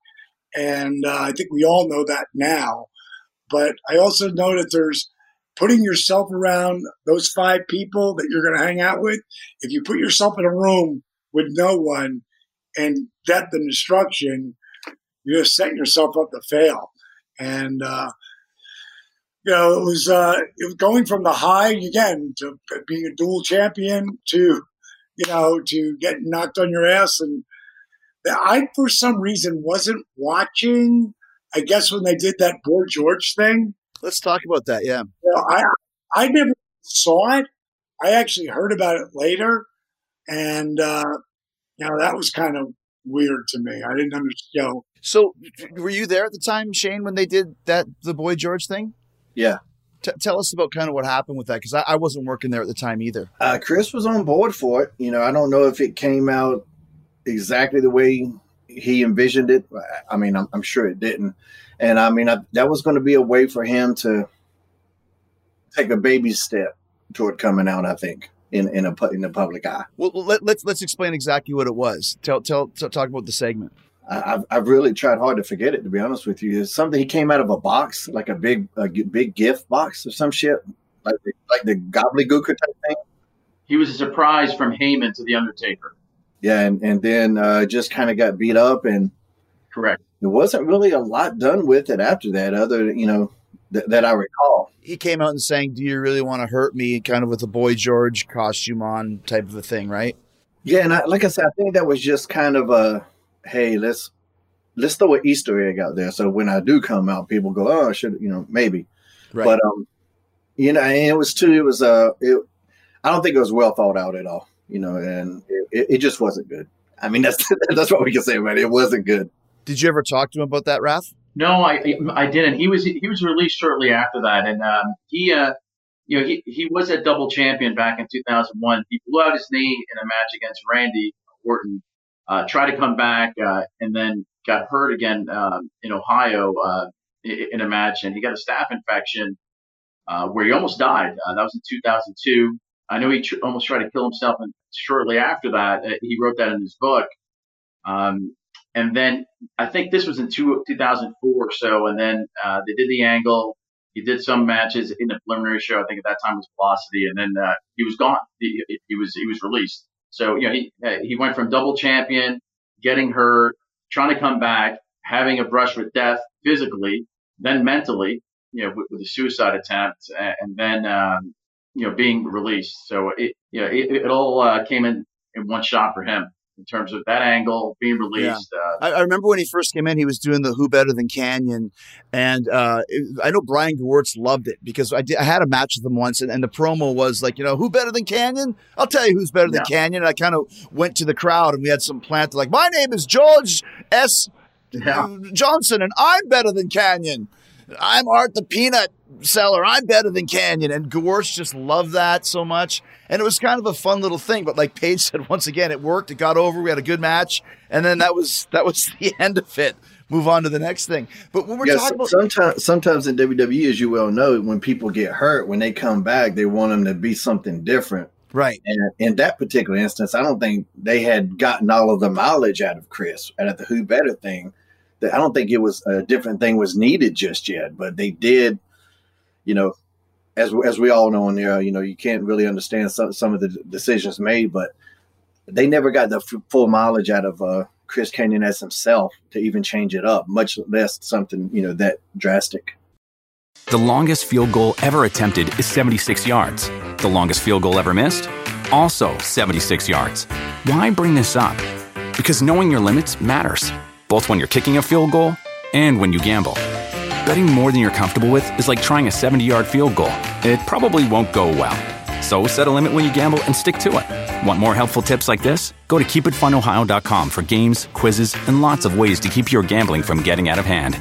and uh, I think we all know that now. But I also know that there's putting yourself around those five people that you're going to hang out with. If you put yourself in a room with no one and death and destruction, you're just setting yourself up to fail. And uh, you know, it was uh, it was going from the high again to being a dual champion to, you know, to getting knocked on your ass. And I, for some reason, wasn't watching, I guess, when they did that Boy George thing. Let's talk about that, yeah. You know, I I never saw it. I actually heard about it later. And, uh, you know, that was kind of weird to me. I didn't understand. You know. So were you there at the time, Shane, when they did that, the Boy George thing? Yeah. T- tell us about kind of what happened with that, because I-, I wasn't working there at the time either. Uh, Chris was on board for it. You know, I don't know if it came out exactly the way he envisioned it. I mean, I'm, I'm sure it didn't. And I mean, I, that was going to be a way for him to take a baby step toward coming out, I think, in in a in the public eye. Well, let, let's let's explain exactly what it was. Tell tell, tell talk about the segment. I've I've really tried hard to forget it, to be honest with you. It's something he came out of a box, like a big a big gift box or some shit, like the, like the gobbledygooker type thing. He was a surprise from Heyman to the Undertaker. Yeah, and and then uh, just kind of got beat up, and correct. There wasn't really a lot done with it after that, other you know th- that I recall. He came out and saying, "Do you really want to hurt me?" Kind of with a Boy George costume on, type of a thing, right? Yeah, and I, like I said, I think that was just kind of a, hey, let's let's throw an Easter egg out there, so when I do come out, people go, oh, I should, you know, maybe. Right. But um, you know, and it was too. It was uh, it, I don't think it was well thought out at all, you know, and it, it just wasn't good. I mean, that's that's what we can say about it. It wasn't good. Did you ever talk to him about that, Raph? No, I I didn't. He was he was released shortly after that, and um, he uh you know he, he was a double champion back in two thousand one. He blew out his knee in a match against Randy Orton, uh, tried to come back, uh, and then got hurt again um, in Ohio uh, in a match, and he got a staph infection uh, where he almost died. Uh, that was in two thousand two. I know he tr- almost tried to kill himself, and shortly after that, uh, he wrote that in his book. Um, And then I think this was in two, 2004 or so. And then uh, they did the angle. He did some matches in the preliminary show. I think at that time it was Velocity. And then uh, he was gone. He, he was he was released. So, you know, he, he went from double champion, getting hurt, trying to come back, having a brush with death physically, then mentally, you know, with, with a suicide attempt, and then, um, you know, being released. So, it, you know, it, it all uh, came in, in one shot for him. In terms of that angle being released. Yeah. Uh, I, I remember when he first came in, he was doing the Who Better Than Canyon. And uh, it, I know Brian Gewirtz loved it because I, did, I had a match with him once, and, and the promo was like, you know, who better than Canyon? I'll tell you who's better than yeah. Canyon. And I kind of went to the crowd, and we had some plant like, my name is George S. Yeah. Johnson, and I'm better than Canyon. I'm Art the Peanut Seller. I'm better than Canyon. And Gewirtz just loved that so much. And it was kind of a fun little thing. But like Paige said, once again, it worked. It got over. We had a good match. And then that was that was the end of it. Move on to the next thing. But when we're yeah, talking about... Sometimes, sometimes in W W E, as you well know, when people get hurt, when they come back, they want them to be something different. Right. And in that particular instance, I don't think they had gotten all of the mileage out of Chris and at the Who Better thing. I don't think it was a different thing was needed just yet, but they did, you know, as as we all know in there, you know, you can't really understand some, some of the decisions made, but they never got the f- full mileage out of uh, Chris Kanyon as himself to even change it up, much less something, you know, that drastic. The longest field goal ever attempted is seventy-six yards. The longest field goal ever missed? Also seventy-six yards. Why bring this up? Because knowing your limits matters, both when you're kicking a field goal and when you gamble. Betting more than you're comfortable with is like trying a seventy-yard field goal. It probably won't go well. So set a limit when you gamble and stick to it. Want more helpful tips like this? Go to keep it fun ohio dot com for games, quizzes, and lots of ways to keep your gambling from getting out of hand.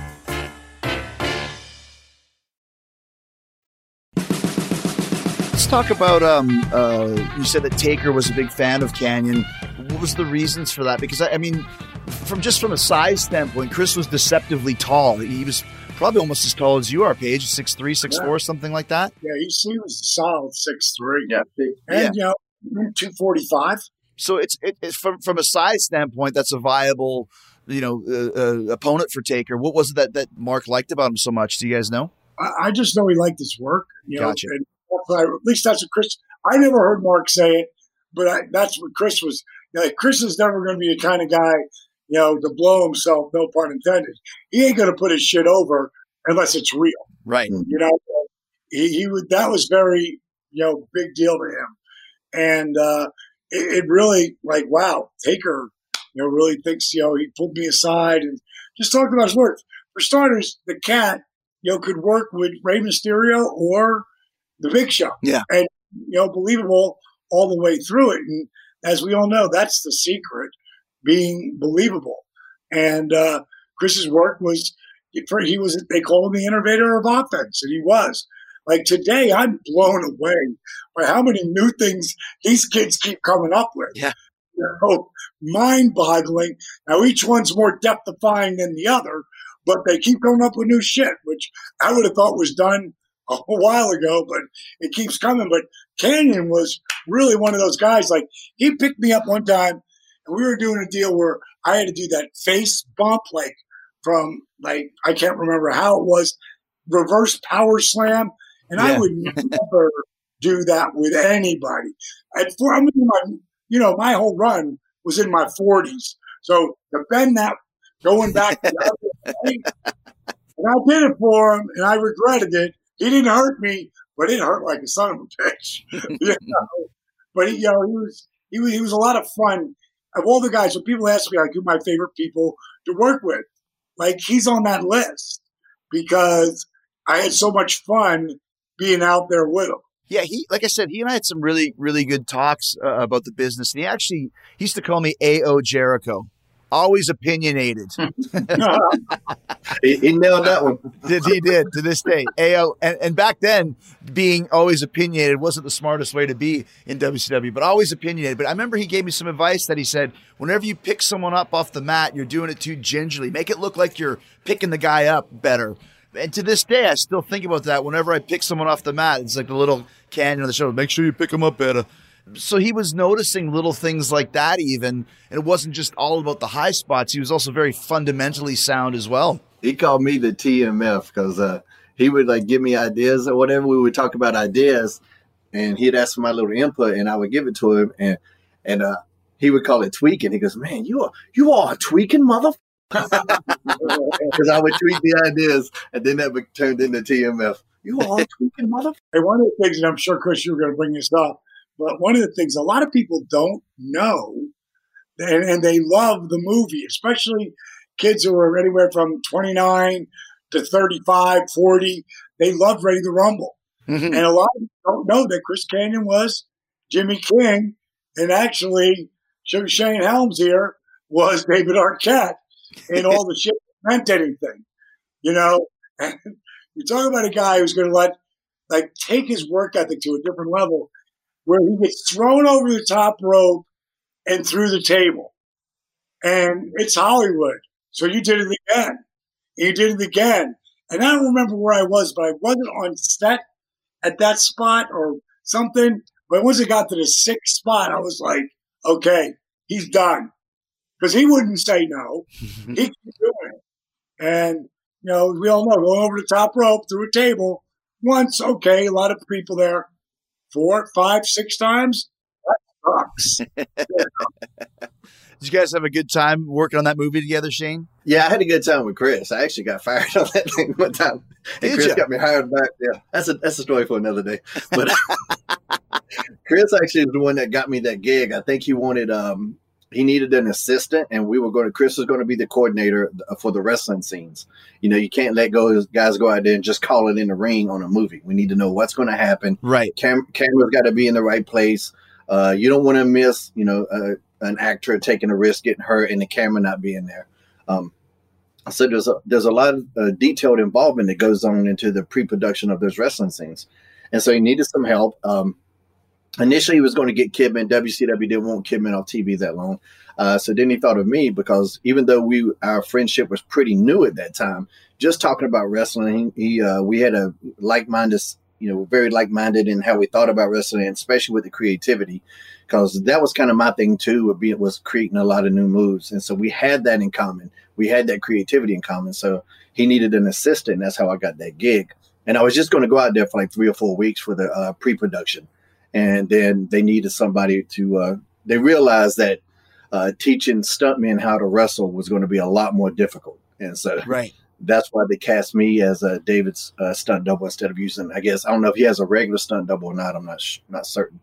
Let's talk about, um, uh, you said that Taker was a big fan of Canyon. What was the reasons for that? Because, I, I mean, from just from a size standpoint, Chris was deceptively tall. He was probably almost as tall as you are, Paige, six three, six four, yeah. something like that. Yeah, he, he was a solid six three. Yeah. And, yeah. you know, two forty-five. So it's, it, it's from, from a size standpoint, that's a viable, you know, uh, uh, opponent for Taker. What was it that, that Mark liked about him so much? Do you guys know? I, I just know he liked his work. You gotcha. Know, and at least that's what Chris, I never heard Mark say it, but I, that's what Chris was. You know, like Chris is never going to be the kind of guy, you know, to blow himself, no pun intended. He ain't going to put his shit over unless it's real. Right. You know, he, he would, that was very, you know, big deal to him. And uh, it, it really, like, wow, Taker, you know, really thinks, you know, he pulled me aside and just talked about his work. For starters, the Cat, you know, could work with Rey Mysterio or the Big Show. Yeah. And, you know, believable all the way through it. And as we all know, that's the secret, being believable. And uh, Chris's work was, he was, they call him the innovator of offense, and he was. Like today, I'm blown away by how many new things these kids keep coming up with. Yeah. You know, mind-boggling. Now, each one's more death-defying than the other, but they keep coming up with new shit, which I would have thought was done a while ago, but it keeps coming. But Canyon was really one of those guys. Like, he picked me up one time, and we were doing a deal where I had to do that face bump, like from, like, I can't remember how it was, reverse power slam. And yeah. I would never do that with anybody. At four, I'm in my, you know, my whole run was in my forties. So to bend that, going back to the other way, and I did it for him, and I regretted it. He didn't hurt me, but it hurt like a son of a bitch. You know? But he, you know, he was he was he was a lot of fun. Of all the guys, when people ask me like who my favorite people to work with, like he's on that list because I had so much fun being out there with him. Yeah, he like I said, he and I had some really, really good talks uh, about the business. And he actually he used to call me A O Jericho, always opinionated. he, he nailed that one. Did he did to this day? A O and, and back then, being always opinionated wasn't the smartest way to be in W C W, but always opinionated. But I remember he gave me some advice that he said, whenever you pick someone up off the mat, you're doing it too gingerly. Make it look like you're picking the guy up better. And to this day, I still think about that. Whenever I pick someone off the mat, it's like the little canyon on the shoulder. Make sure you pick them up better. So he was noticing little things like that even, and it wasn't just all about the high spots. He was also very fundamentally sound as well. He called me the T M F because uh, he would like give me ideas or whatever. We would talk about ideas, and he'd ask for my little input, and I would give it to him, and and uh, he would call it tweaking. He goes, "Man, you are you are tweaking, mother." Because I would tweak the ideas, and then that turned into T M F. You are tweaking, mother. And one of the things, and I'm sure, Chris, you were going to bring this up, but one of the things a lot of people don't know, and, and they love the movie, especially kids who are anywhere from twenty-nine to thirty-five, forty, they love Ready to Rumble. Mm-hmm. And a lot of people don't know that Chris Kanyon was Jimmy King, and actually Sugar Shane Helms here was David Arquette, and all the shit that meant anything, you know? And you talk about a guy who's going to let, like, take his work ethic to a different level, where he gets thrown over the top rope and through the table. And it's Hollywood. So you did it again. And you did it again. And I don't remember where I was, but I wasn't on set at that spot or something. But once it got to the sixth spot, I was like, okay, he's done. Because he wouldn't say no. He kept doing it. And, you know, we all know, going over the top rope through a table once, okay, a lot of people there. Four, five, six times? That sucks. Did you guys have a good time working on that movie together, Shane? Yeah, I had a good time with Chris. I actually got fired on that thing one time. And Did Chris ya? got me hired back. Yeah, that's a that's a story for another day. But Chris actually was the one that got me that gig. I think he wanted um he needed an assistant, and we were going to Chris was going to be the coordinator for the wrestling scenes. You know, you can't let go guys go out there and just call it in the ring on a movie. We need to know what's going to happen. Right. Cam- camera's got to be in the right place. Uh, you don't want to miss, you know, uh, an actor taking a risk, getting hurt, and the camera not being there. Um, so there's a, there's a lot of uh, detailed involvement that goes on into the pre-production of those wrestling scenes. And so he needed some help. Um, initially, he was going to get Kidman. W C W didn't want Kidman off T V that long. Uh, so then he thought of me because even though we our friendship was pretty new at that time, just talking about wrestling, he uh, we had a like-minded, you know, very like-minded in how we thought about wrestling, and especially with the creativity, because that was kind of my thing too, would be, was creating a lot of new moves. And so we had that in common. We had that creativity in common. So he needed an assistant. And that's how I got that gig. And I was just going to go out there for like three or four weeks for the uh, pre-production. And then they needed somebody to, uh, they realized that uh, teaching stuntmen how to wrestle was going to be a lot more difficult. And so Right. that's why they cast me as uh, David's uh, stunt double instead of using, I guess, I don't know if he has a regular stunt double or not. I'm not sh- not certain.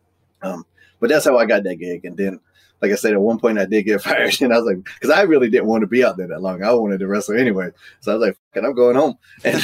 Um, but that's how I got that gig. And then, like I said, at one point I did get fired, and I was like, because I really didn't want to be out there that long. I wanted to wrestle anyway. So I was like, "Fuck it, I'm going home." And,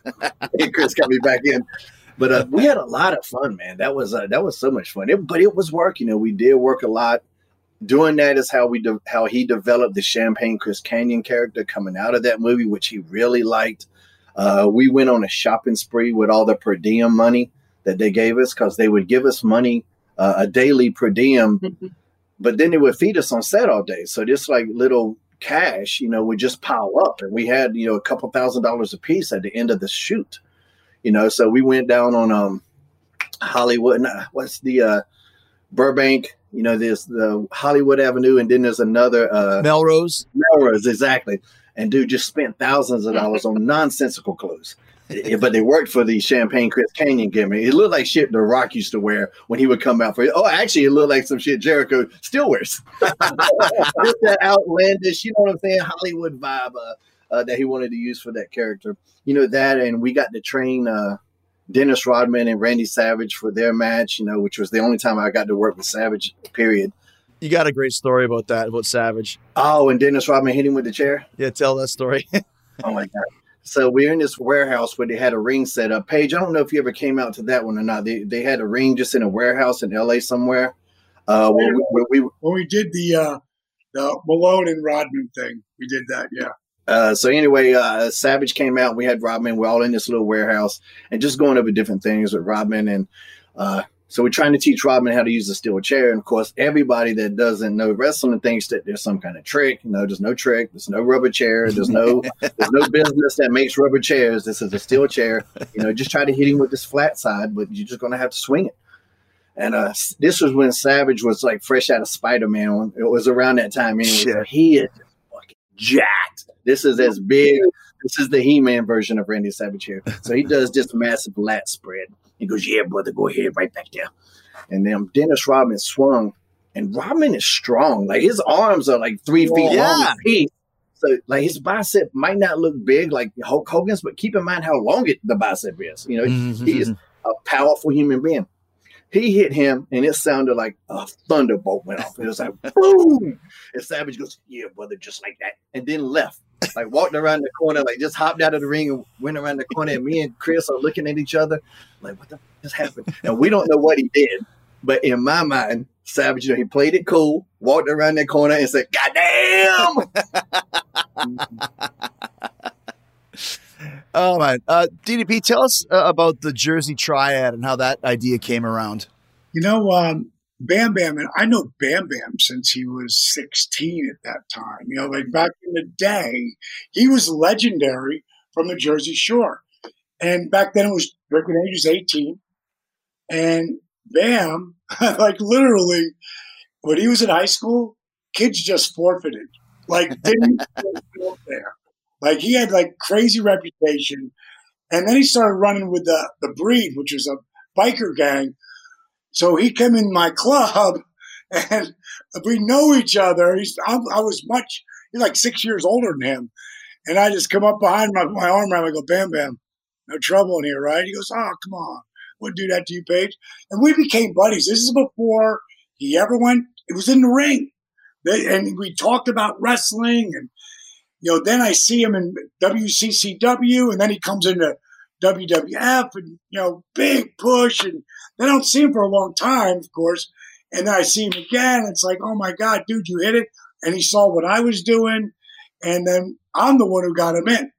and Chris got me back in. But uh, we had a lot of fun, man. That was uh, that was so much fun. It, but it was work. You know, we did work a lot. Doing that is how we de- how he developed the Champagne Chris Kanyon character coming out of that movie, which he really liked. Uh, we went on a shopping spree with all the per diem money that they gave us, because they would give us money, uh, a daily per diem, but then they would feed us on set all day. So this like little cash, you know, would just pile up, and we had, you know, a couple thousand dollars a piece at the end of the shoot, you know. So we went down on um Hollywood, nah, what's the uh, Burbank. You know, there's the Hollywood Avenue, and then there's another uh, Melrose. Melrose, exactly. And dude just spent thousands of dollars on nonsensical clothes, it, but they worked for the Champagne Chris Kanyon gimmick. It looked like shit The Rock used to wear when he would come out for it. Oh, actually, it looked like some shit Jericho still wears. Just that outlandish, you know what I'm saying, Hollywood vibe uh, uh, that he wanted to use for that character. You know that, and we got to train. Uh, Dennis Rodman and Randy Savage for their match, you know, which was the only time I got to work with Savage, period. You got a great story about that, about Savage. Oh, and Dennis Rodman hit him with the chair? Yeah, tell that story. Oh, my God. So we're in this warehouse where they had a ring set up. Paige, I don't know if you ever came out to that one or not. They they had a ring just in a warehouse in L A somewhere. Uh, where we, where we when we did the uh, the Malone and Rodman thing, we did that. Yeah. Uh, so anyway, uh, Savage came out. We had Rodman. We're all in this little warehouse and just going over different things with Rodman. And uh, so we're trying to teach Rodman how to use a steel chair. And of course, everybody that doesn't know wrestling thinks that there's some kind of trick. No, there's no trick. There's no rubber chair. There's no there's no business that makes rubber chairs. This is a steel chair. You know, just try to hit him with this flat side, but you're just going to have to swing it. And uh, this was when Savage was like fresh out of Spider-Man. It was around that time anyway. So he is fucking jacked. This is as big. This is the He-Man version of Randy Savage here. So he does this massive lat spread. He goes, yeah, brother, go ahead, right back there. And then Dennis Rodman swung. And Rodman is strong. Like his arms are like three feet Yeah. long apiece. So like his bicep might not look big like Hulk Hogan's, but keep in mind how long it, the bicep is. You know, Mhm. he is a powerful human being. He hit him, and it sounded like a thunderbolt went off. It was like, boom! And Savage goes, yeah, brother, just like that. And then left. Like, walked around the corner, like, just hopped out of the ring and went around the corner. And me and Chris are looking at each other, like, what the f- just happened? And we don't know what he did. But in my mind, Savage, you know, he played it cool, walked around that corner and said, goddamn! Oh, man. Uh, D D P, tell us uh, about the Jersey Triad and how that idea came around. You know, um, Bam Bam, and I know Bam Bam since he was sixteen at that time. You know, like back in the day, he was legendary from the Jersey Shore. And back then it was drinking age was eighteen. And Bam, like literally, when he was in high school, kids just forfeited. Like, didn't go there. Like, he had like crazy reputation. And then he started running with the, the Breed, which was a biker gang. So he came in my club, and we know each other. He's, I, I was much, he's like six years older than him. And I just come up behind him, I put my arm around him, I go, Bam Bam, no trouble in here, right? He goes, oh, come on. Wouldn't do that to you, Paige. And we became buddies. This is before he ever went, it was in the ring. They, and we talked about wrestling. And, you know, then I see him in W C C W, and then he comes into W W F, and, you know, big push. And then I don't see him for a long time, of course. And then I see him again. It's like, oh, my God, dude, you hit it. And he saw what I was doing. And then I'm the one who got him in.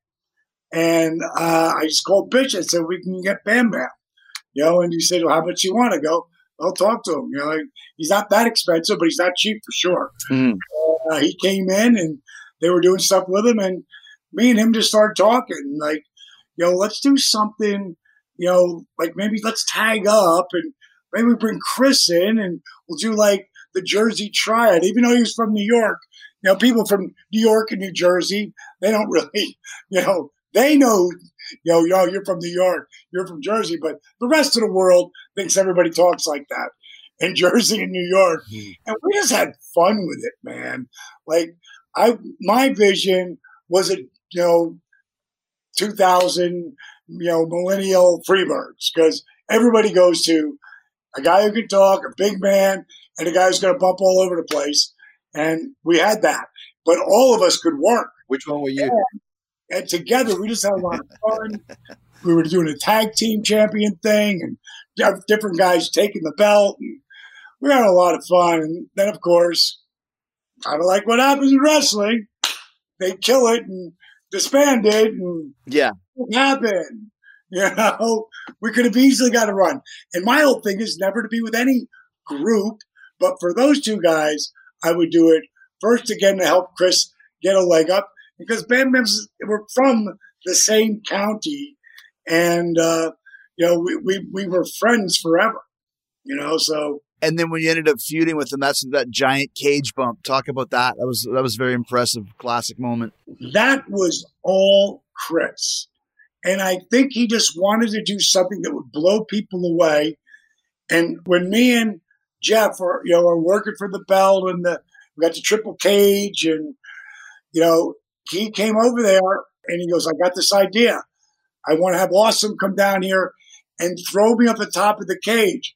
And uh, I just called Bitch. I said, we can get Bam Bam. You know, and he said, well, how much you want to go? I'll talk to him. You know, like, he's not that expensive, but he's not cheap for sure. Mm. Uh, he came in, and they were doing stuff with him. And me and him just started talking. Like, you know, let's do something, you know, like maybe let's tag up, and maybe we bring Chris in, and we'll do like the Jersey Triad. Even though he was from New York, you know, people from New York and New Jersey, they don't really, you know, they know, you know, yo, you're from New York, you're from Jersey, but the rest of the world thinks everybody talks like that in Jersey and New York. Mm-hmm. And we just had fun with it, man. Like, I, my vision was a, you know, two thousand, you know, millennial Freebirds, because everybody goes to a guy who can talk, a big man, and a guy who's going to bump all over the place. And we had that, but all of us could work. Which one were you? And, and together, we just had a lot of fun. We were doing a tag team champion thing, and different guys taking the belt. And we had a lot of fun. And then, of course, kind of like what happens in wrestling, they kill it and disband it. And yeah, what happened? You know, we could have easily got a run. And my whole thing is never to be with any group, but for those two guys, I would do it first again to help Chris get a leg up, because Bam Bam's we're from the same county, and uh, you know we, we we were friends forever, you know. So and then when you ended up feuding with him, that's that giant cage bump. Talk about that. That was that was very impressive, classic moment. That was all Chris, and I think he just wanted to do something that would blow people away. And when me and Jeff are, you know, are working for the belt, and the we got the triple cage, and you know, he came over there and he goes, I got this idea. I want to have Awesome come down here and throw me off the top of the cage.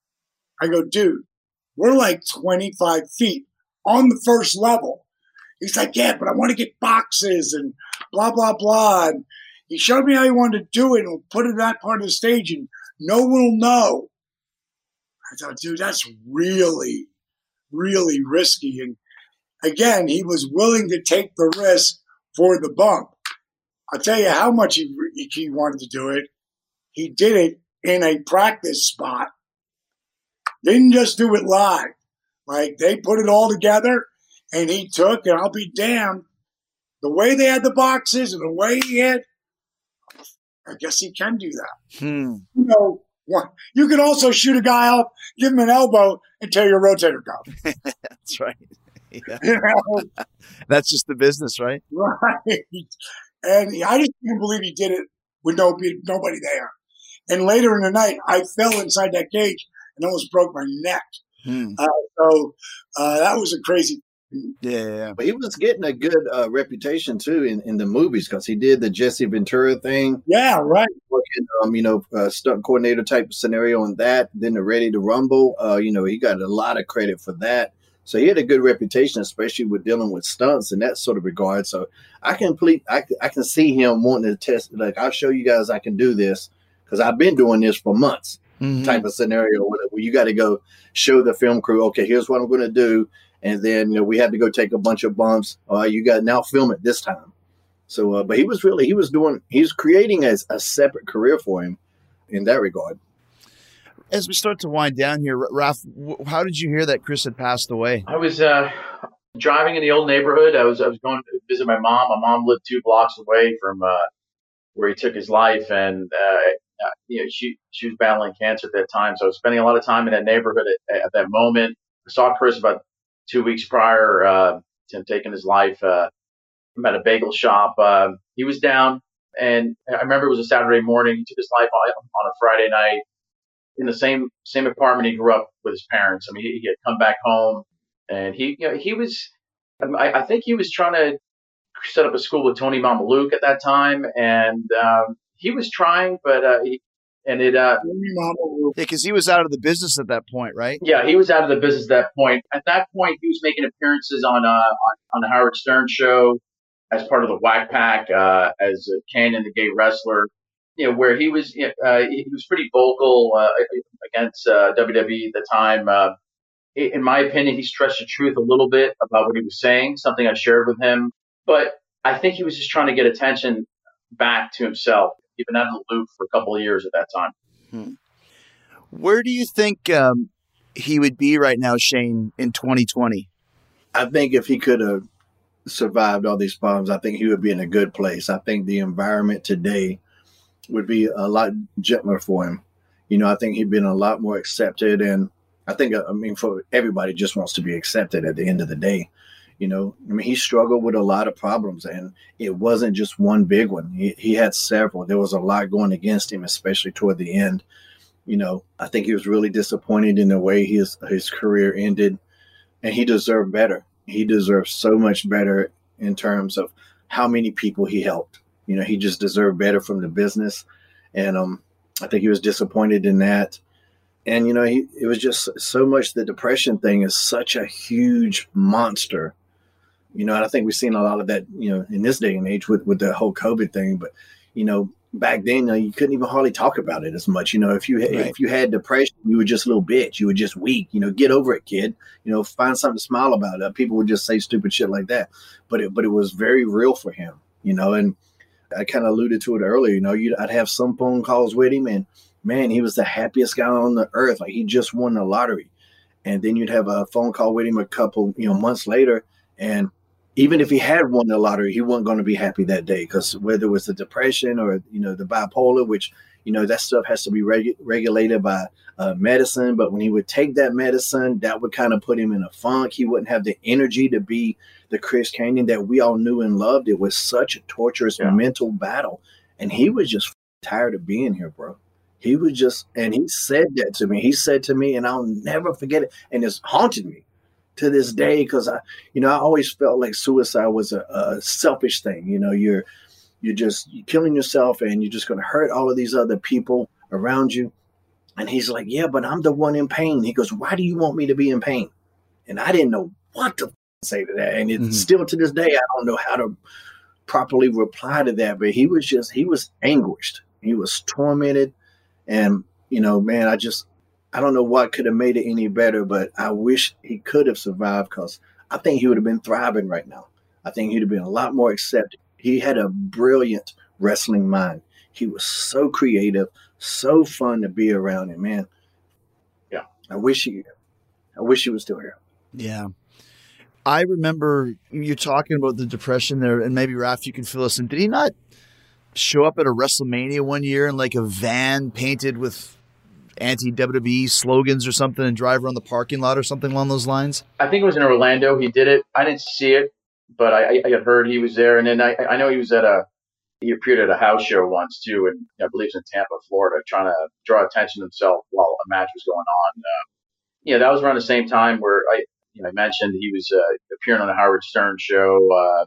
I go, dude, we're like twenty-five feet on the first level. He's like, yeah, but I want to get boxes and blah, blah, blah. And he showed me how he wanted to do it and put it in that part of the stage and no one will know. I thought, dude, that's really, really risky. And again, he was willing to take the risk for the bump. I'll tell you how much he, he wanted to do it. He did it in a practice spot. Didn't just do it live. Like, they put it all together, and he took, and I'll be damned, the way they had the boxes and the way he hit, I guess he can do that. Hmm. You know, one, you can also shoot a guy up, give him an elbow, and tear your rotator cuff. That's right. Yeah. You know? That's just the business, right? Right. And I just couldn't believe he did it with no, nobody there. And later in the night, I fell inside that cage and almost broke my neck. Hmm. Uh, so uh, that was a crazy. Yeah, yeah. But he was getting a good uh, reputation too in, in the movies because he did the Jesse Ventura thing. Yeah, right. Working, um, you know, uh, stunt coordinator type scenario on that. Then the Ready to Rumble. Uh, you know, he got a lot of credit for that. So he had a good reputation, especially with dealing with stunts in that sort of regard. So I can complete, I, I can see him wanting to test. Like, I'll show you guys I can do this because I've been doing this for months. Mm-hmm. Type of scenario where you got to go show the film crew, okay, here's what I'm going to do. And then, you know, we had to go take a bunch of bumps. Uh, you got now film it this time. So, uh, but he was really, he was doing, he's creating a, a separate career for him in that regard. As we start to wind down here, Ralph, how did you hear that Chris had passed away? I was uh, driving in the old neighborhood. I was I was going to visit my mom. My mom lived two blocks away from uh, where he took his life, and uh, you know, she she was battling cancer at that time. So I was spending a lot of time in that neighborhood at, at that moment. I saw Chris about two weeks prior uh, to him taking his life. Uh, I'm at a bagel shop. Uh, he was down, and I remember it was a Saturday morning. He took his life on, on a Friday night. In the same same apartment he grew up with his parents. I mean, he, he had come back home, and he you know he was. I, I think he was trying to set up a school with Tony Mamaluke at that time, and um, he was trying, but uh, he, and it. Uh, yeah, because he was out of the business at that point, right? Yeah, he was out of the business at that point. At that point, he was making appearances on uh on, on the Howard Stern show as part of the Whack Pack, uh, as Canyon, the gay wrestler. You know, where he was, uh, he was pretty vocal uh, against uh, W W E at the time. Uh, in my opinion, he stretched the truth a little bit about what he was saying, something I shared with him. But I think he was just trying to get attention back to himself. He'd been out of the loop for a couple of years at that time. Hmm. Where do you think um, he would be right now, Shane, in twenty twenty? I think if he could have survived all these bombs, I think he would be in a good place. I think the environment today would be a lot gentler for him. You know, I think he'd been a lot more accepted. And I think, I mean, for everybody just wants to be accepted at the end of the day. You know, I mean, he struggled with a lot of problems, and it wasn't just one big one. He, he had several. There was a lot going against him, especially toward the end. You know, I think he was really disappointed in the way his, his career ended, and he deserved better. He deserved so much better in terms of how many people he helped. You know, he just deserved better from the business. And um, I think he was disappointed in that. And, you know, he, it was just so much, the depression thing is such a huge monster. You know, and I think we've seen a lot of that, you know, in this day and age with, with the whole COVID thing. But, you know, back then, you know, you couldn't even hardly talk about it as much. You know, if you, right. if you had depression, you were just a little bitch. You were just weak. You know, get over it, kid. You know, find something to smile about. Uh, people would just say stupid shit like that. But it, but it was very real for him, you know, and I kind of alluded to it earlier. You know, you'd, I'd have some phone calls with him, and man, he was the happiest guy on the earth. Like, he just won the lottery. And then you'd have a phone call with him a couple, you know, months later. And even if he had won the lottery, he wasn't going to be happy that day, because whether it was the depression or, you know, the bipolar, which, you know, that stuff has to be regu- regulated by uh, medicine. But when he would take that medicine, that would kind of put him in a funk. He wouldn't have the energy to be the Chris Kanyon that we all knew and loved. It was such a torturous yeah. mental battle. And he was just tired of being here, bro. He was just, and he said that to me. He said to me, and I'll never forget it. And it's haunted me to this day, because I, you know, I always felt like suicide was a, a selfish thing. You know, you're, you're just you're killing yourself, and you're just going to hurt all of these other people around you. And he's like, yeah, but I'm the one in pain. He goes, why do you want me to be in pain? And I didn't know what to say to that. And it's mm-hmm. still to this day, I don't know how to properly reply to that, but he was just, he was anguished. He was tormented. And, you know, man, I just, I don't know what could have made it any better, but I wish he could have survived, because I think he would have been thriving right now. I think he'd have been a lot more accepted. He had a brilliant wrestling mind. He was so creative, so fun to be around. And man, yeah, I wish he, I wish he was still here. Yeah. I remember you talking about the depression there, and maybe Raph, you can fill us in. Did he not show up at a WrestleMania one year in like a van painted with anti-W W E slogans or something and drive around the parking lot or something along those lines? I think it was in Orlando. He did it. I didn't see it, but I, I had heard he was there. And then I, I know he was at a, he appeared at a house show once too, and I believe it's in Tampa, Florida, trying to draw attention to himself while a match was going on. Uh, yeah, that was around the same time where I, you know, I mentioned he was uh, appearing on the Howard Stern show. Uh,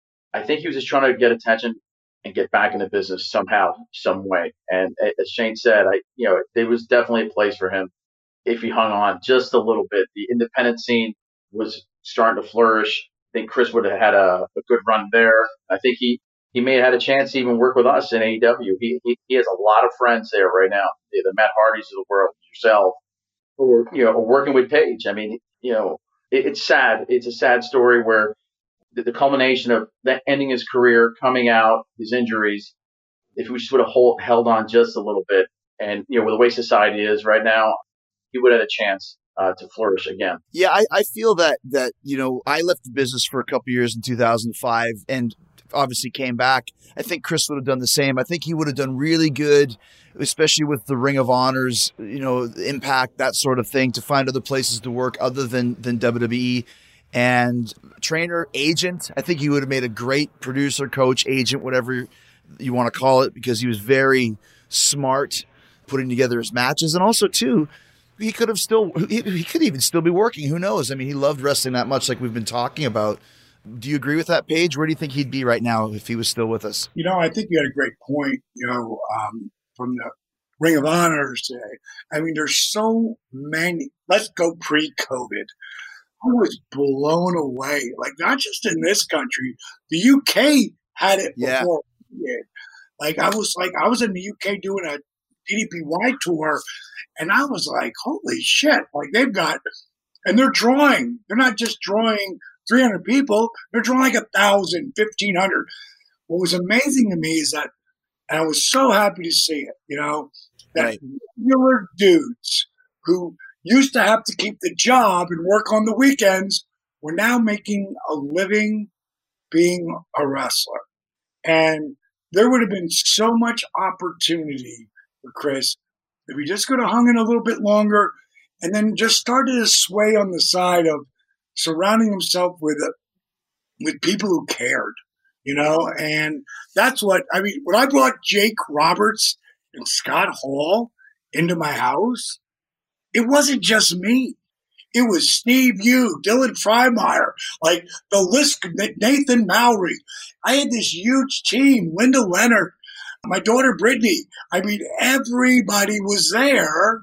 I think he was just trying to get attention and get back into business somehow, some way. And as Shane said, I, you know, there was definitely a place for him if he hung on just a little bit. The independent scene was starting to flourish. I think Chris would have had a, a good run there. I think he, he may have had a chance to even work with us in A E W. He, he, he has a lot of friends there right now. The, the Matt Hardys of the world, yourself, or, you know, or working with Paige. I mean, you know, it, it's sad. It's a sad story where the, the culmination of that ending his career, coming out, his injuries, if we just would have hold, held on just a little bit, and, you know, with the way society is right now, he would have had a chance uh, to flourish again. Yeah, I, I feel that, that, you know, I left the business for a couple of years in two thousand five and obviously came back. I think Chris would have done the same. I think he would have done really good, especially with the Ring of Honors, you know, Impact, that sort of thing, to find other places to work other than, than W W E. And trainer, agent, I think he would have made a great producer, coach, agent, whatever you want to call it, because he was very smart putting together his matches. And also, too, he could have still, he, he could even still be working. Who knows? I mean, he loved wrestling that much, like we've been talking about. Do you agree with that, Paige? Where do you think he'd be right now if he was still with us? You know, I think you had a great point, you know, um, from the Ring of Honors today. I mean, there's so many. Let's go pre-COVID. I was blown away. Like, not just in this country. The U K had it Yeah. before we did. Like, I was like, I was in the U K doing a D D P Y tour, and I was like, holy shit. Like, they've got, and they're drawing. They're not just drawing three hundred people. They're drawing like one thousand, fifteen hundred. What was amazing to me is that, and I was so happy to see it, you know, that Right. regular dudes who used to have to keep the job and work on the weekends were now making a living being a wrestler. And there would have been so much opportunity for Chris if he just could have hung in a little bit longer and then just started to sway on the side of surrounding himself with a, with people who cared, you know. And that's what I mean. When I brought Jake Roberts and Scott Hall into my house, it wasn't just me. It was Steve Yu, Dylan Freimeyer, like the list, Nathan Mowry. I had this huge team, Linda Leonard, my daughter Brittany. I mean, everybody was there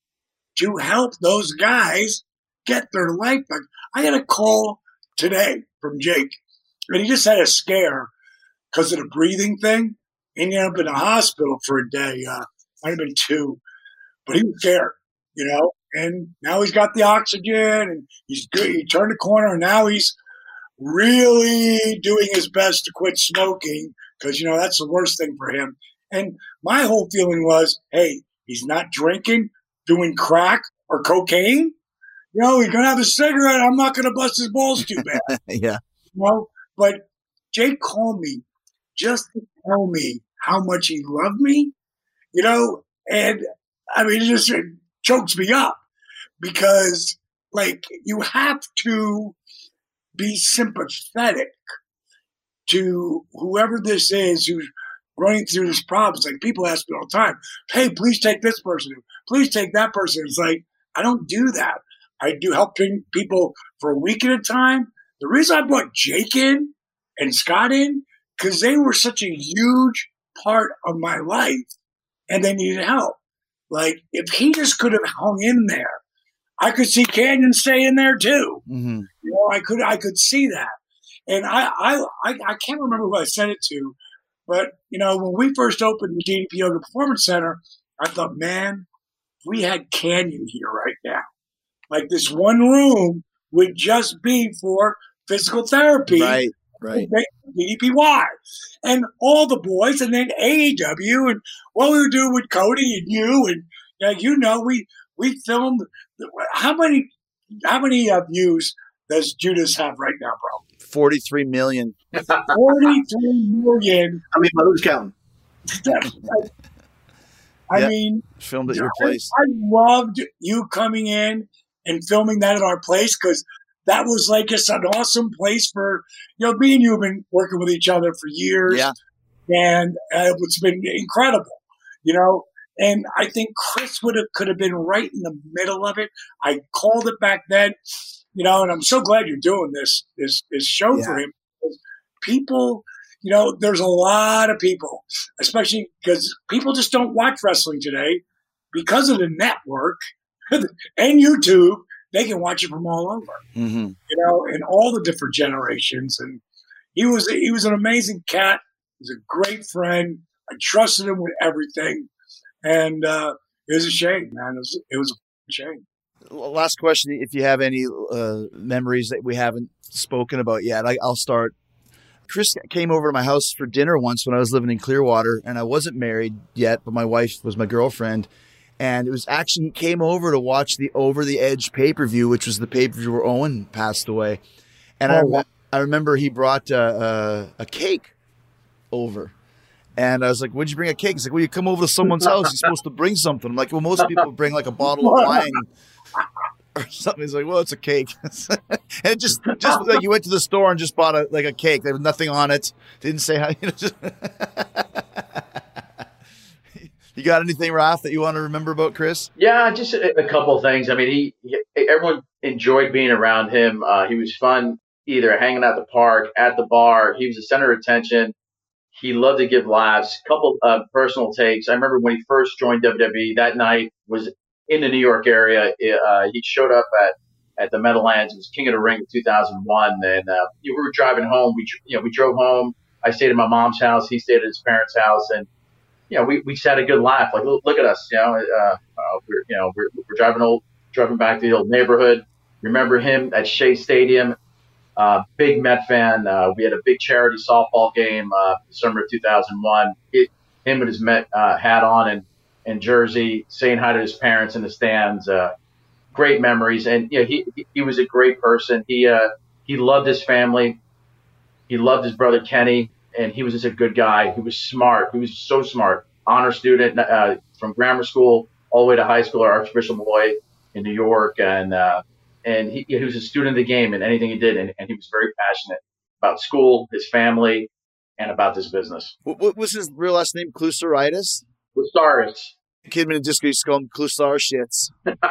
to help those guys get their life back. I got a call today from Jake, and he just had a scare because of the breathing thing. He ended up in a hospital for a day. Uh, might have been two, but he was scared, you know. And now he's got the oxygen, and he's good. He turned the corner, and now he's really doing his best to quit smoking because, you know, that's the worst thing for him. And my whole feeling was, hey, he's not drinking, doing crack or cocaine. You know, he's going to have a cigarette. I'm not going to bust his balls too bad. Yeah. You know? But Jake called me just to tell me how much he loved me, you know, and I mean, it just it chokes me up because, like, you have to be sympathetic to whoever this is who's running through this problem. It's like people ask me all the time, hey, please take this person. Please take that person. It's like, I don't do that. I do helping people for a week at a time. The reason I brought Jake in and Scott in, because they were such a huge part of my life and they needed help. Like, if he just could have hung in there, I could see Canyon stay in there too. Mm-hmm. You know, I could, I could see that. And I, I, I, I can't remember who I said it to, but, you know, when we first opened the D D P Yoga Performance Center, I thought, man, we had Canyon here right now. Like this one room would just be for physical therapy. Right, right. D D P Y. And all the boys, and then A E W, and what we were doing with Cody and you, and like, you know, we we filmed. How many how many uh, views does Judas have right now, bro? forty-three million. forty-three million. I mean, who's counting? I Yeah. mean, Filmed at your I, place. I loved you coming in and filming that at our place because that was like just an awesome place for, you know, me and you have been working with each other for years. Yeah. And uh, it's been incredible, you know. And I think Chris would have could have been right in the middle of it. I called it back then, you know, and I'm so glad you're doing this this, this show Yeah. for him. People, you know, there's a lot of people, especially because people just don't watch wrestling today because of the network and YouTube. They can watch it from all over, Mm-hmm. you know, in all the different generations. And he was he was an amazing cat. He was a great friend. I trusted him with everything. And uh, it was a shame, man. It was, it was a shame. Last question, if you have any uh, memories that we haven't spoken about yet, I, I'll start. Chris came over to my house for dinner once when I was living in Clearwater, and I wasn't married yet, but my wife was my girlfriend. And it was actually, he came over to watch the Over the Edge pay-per-view, which was the pay-per-view where Owen passed away. And Oh, I, wow. I remember he brought uh, a, a cake over. And I was like, what'd you bring a cake? He's like, well, you come over to someone's house, you're supposed to bring something. I'm like, well, most people bring like a bottle of wine or something. He's like, well, it's a cake. And just, just like you went to the store and just bought a like a cake. There was nothing on it. Didn't say how, you know, just You got anything, Ralph, that you want to remember about Chris? Yeah, just a, a couple of things. I mean, he, he everyone enjoyed being around him. Uh, he was fun, either hanging out at the park, at the bar. He was the center of attention. He loved to give laughs. A couple of uh, personal takes. I remember when he first joined W W E, that night was in the New York area. Uh, he showed up at, at the Meadowlands. It was King of the Ring in two thousand one. And uh, we were driving home. We, you know, we drove home. I stayed at my mom's house. He stayed at his parents' house. And, you know, we, we just had a good laugh. Like, look, look at us, you know, uh, uh, we're, you know, we're, we're driving old, driving back to the old neighborhood. Remember him at Shea Stadium. Uh, big Met fan. Uh, we had a big charity softball game, uh, summer of two thousand one. It, him with his Met uh, hat on and, and jersey, saying hi to his parents in the stands. Uh, great memories. And, you know, he, he was a great person. He, uh, he loved his family. He loved his brother Kenny, and he was just a good guy. He was smart. He was so smart. Honor student uh, from grammar school all the way to high school at Archbishop Malloy in New York. And, uh, And he, he was a student of the game in anything he did, and, and he was very passionate about school, his family, and about this business. What, what was his real last name? Clusaritis? With stars. Kid in the disco used to call him Clusar Shits.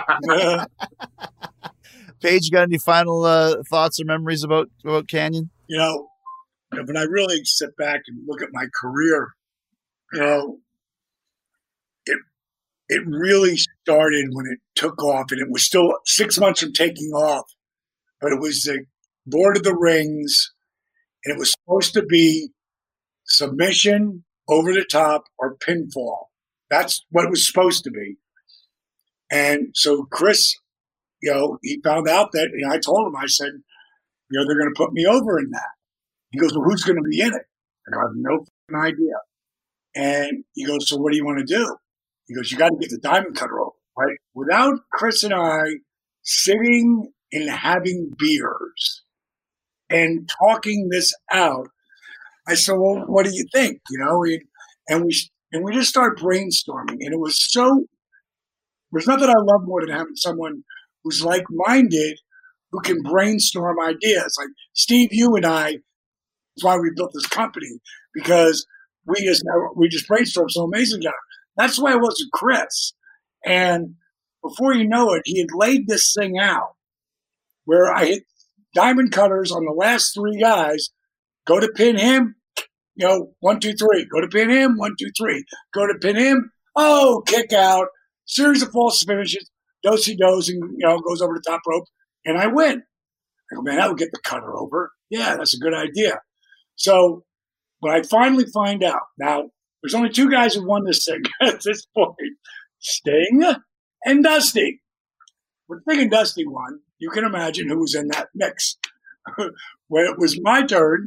Paige, you got any final uh, thoughts or memories about, about Canyon? You know, when I really sit back and look at my career, you know, it it really started when it took off, and it was still six months from taking off. But it was the Lord of the Rings, and it was supposed to be submission, over the top, or pinfall. That's what it was supposed to be. And so Chris, you know, he found out that, you know, I told him, I said, you know, they're going to put me over in that. He goes, well, who's going to be in it? I go, I have no idea. And he goes, so what do you want to do? He goes, you got to get the diamond cutter over, right? Without Chris and I sitting and having beers and talking this out, I said, well, what do you think? You know, and we and we just started brainstorming. And it was so, there's nothing I love more than having someone who's like-minded who can brainstorm ideas. Like Steve, you and I, that's why we built this company, because we just we just brainstormed so amazing together. That's why it wasn't Chris. And before you know it, he had laid this thing out where I hit diamond cutters on the last three guys, go to pin him, you know, one, two, three. Go to pin him, one, two, three. Go to pin him, oh, kick out, series of false finishes, do-si-dos, and, you know, goes over the top rope, and I win. I go, man, that would get the cutter over. yeah, that's a good idea. So, but I finally find out. Now, there's only two guys who won this thing at this point, Sting and Dusty. When Sting and Dusty won, you can imagine who was in that mix. When it was my turn,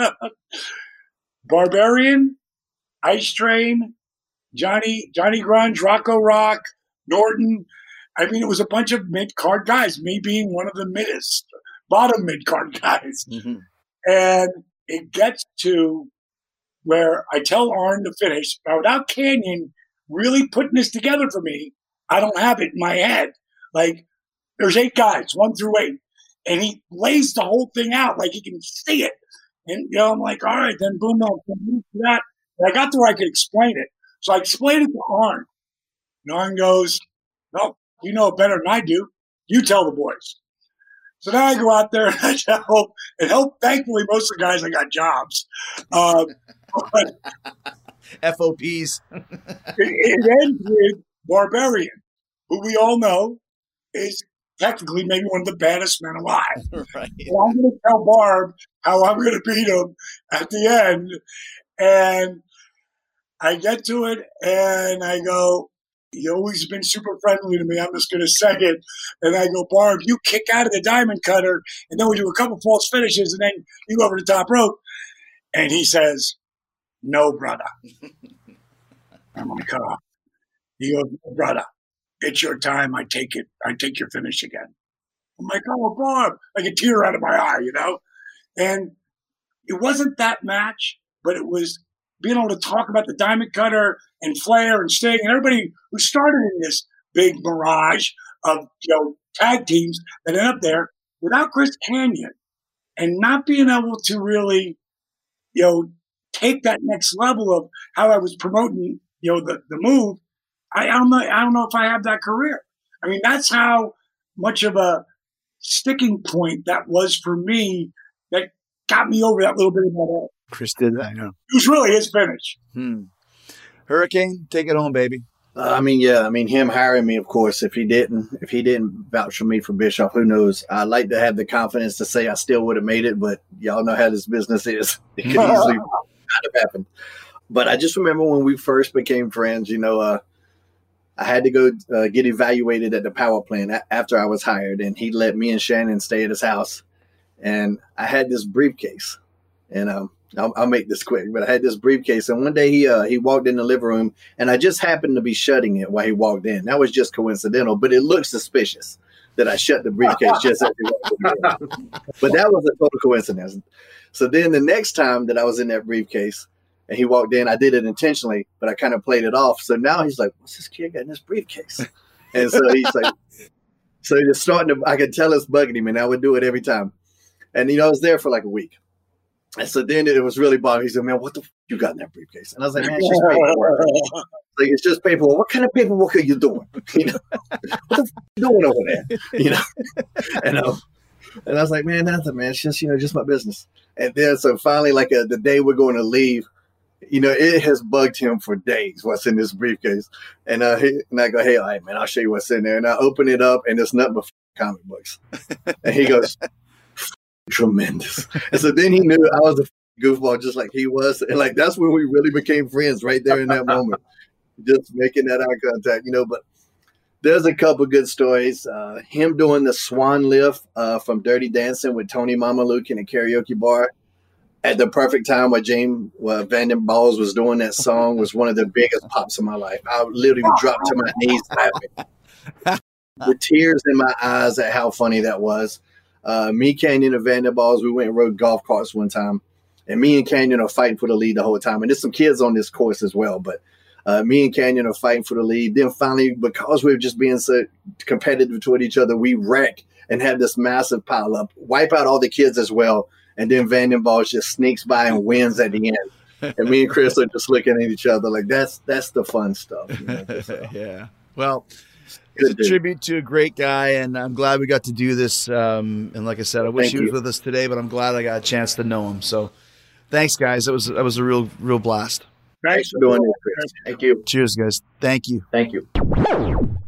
Barbarian, Ice Train, Johnny Johnny Grunge, Rocco Rock, Norton. I mean, it was a bunch of mid-card guys, me being one of the middest, bottom mid-card guys. Mm-hmm. And it gets to where I tell Arn to finish. Now, without Canyon really putting this together for me, I don't have it in my head. Like, there's eight guys, one through eight. And he lays the whole thing out like he can see it. And, you know, I'm like, all right, then boom, no, boom, that. And I got to where I could explain it. So I explained it to Arn. And Arn goes, no, you know it better than I do. You tell the boys. So now I go out there and I tell, and help. Thankfully, most of the guys, I got jobs. Um, but F O Ps. it, it ends with Barbarian, who we all know is technically maybe one of the baddest men alive. Right. So I'm going to tell Barb how I'm going to beat him at the end. And I get to it and I go, you always been super friendly to me. I'm just going to say it. And I go, Barb, you kick out of the diamond cutter, and then we do a couple false finishes, and then you go over the top rope. And he says, no, brother. I'm like, oh. He goes, no, brother, it's your time. I take it. I take your finish again. I'm like, oh, Barb. Like a tear out of my eye, you know? And it wasn't that match, but it was being able to talk about the diamond cutter and Flair and Sting and everybody who started in this big mirage of, you know, tag teams that end up there without Chris Kanyon and not being able to really, you know, take that next level of how I was promoting, you know, the, the move. I, I don't know. I don't know if I have that career. I mean, that's how much of a sticking point that was for me that got me over that little bit of that. Chris did that, I know. It was really his finish. Hmm. Hurricane, take it home, baby. Uh, I mean, yeah, I mean, him hiring me, of course, if he didn't, if he didn't vouch for me for Bischoff, who knows? I'd like to have the confidence to say I still would have made it, but y'all know how this business is. It could easily not have happened. But I just remember when we first became friends, you know, uh, I had to go uh, get evaluated at the power plant a- after I was hired, and he let me and Shannon stay at his house. And I had this briefcase, and um, I'll, I'll make this quick, but I had this briefcase, and one day he uh, he walked in the living room, and I just happened to be shutting it while he walked in. That was just coincidental, but it looked suspicious that I shut the briefcase just as he walked in. But that was a total coincidence. So then the next time that I was in that briefcase and he walked in, I did it intentionally, but I kind of played it off. So now he's like, what's this kid got in this briefcase? And so he's like, so he's starting to, I could tell it's bugging him, and I would do it every time. And, you know, I was there for like a week. And so then it was really bothering. He said, man, what the f- you got in that briefcase? And I was like, man, it's just paperwork. Like, it's just paperwork. What kind of paperwork are you doing? You know, what the f- you doing over there? You know, and, um, and I was like, man, nothing, man. It's just, you know, just my business. And then so finally, like uh, the day we're going to leave, you know, it has bugged him for days what's in this briefcase. And, uh, he, and I go, hey, all right, man, I'll show you what's in there. And I open it up, and it's nothing but f- comic books. And he goes, tremendous. And so then he knew I was a goofball just like he was. And like that's when we really became friends, right there in that moment. Just making that eye contact, you know. But there's a couple good stories. Uh, him doing the swan lift uh, from Dirty Dancing with Tony Mamaluke in a karaoke bar at the perfect time where James uh, Van Den Balls was doing that song was one of the biggest pops of my life. I literally dropped to my knees laughing. With tears in my eyes at how funny that was. Uh, me, Canyon, and Van Den Balls, we went and rode golf carts one time. And me and Canyon are fighting for the lead the whole time. And there's some kids on this course as well. But uh, me and Canyon are fighting for the lead. Then finally, because we were just being so competitive toward each other, we wreck and have this massive pile up, wipe out all the kids as well. And then Van Den Balls just sneaks by and wins at the end. And me and Chris are just looking at each other like that's that's the fun stuff. You know, so. Yeah. Well, it's a tribute to a great guy, and I'm glad we got to do this. Um, and like I said, I wish Thank he was you. with us today, but I'm glad I got a chance to know him. So thanks, guys. That was that was a real, real blast. Thanks for doing this, Chris. Thank you. Cheers, guys. Thank you. Thank you.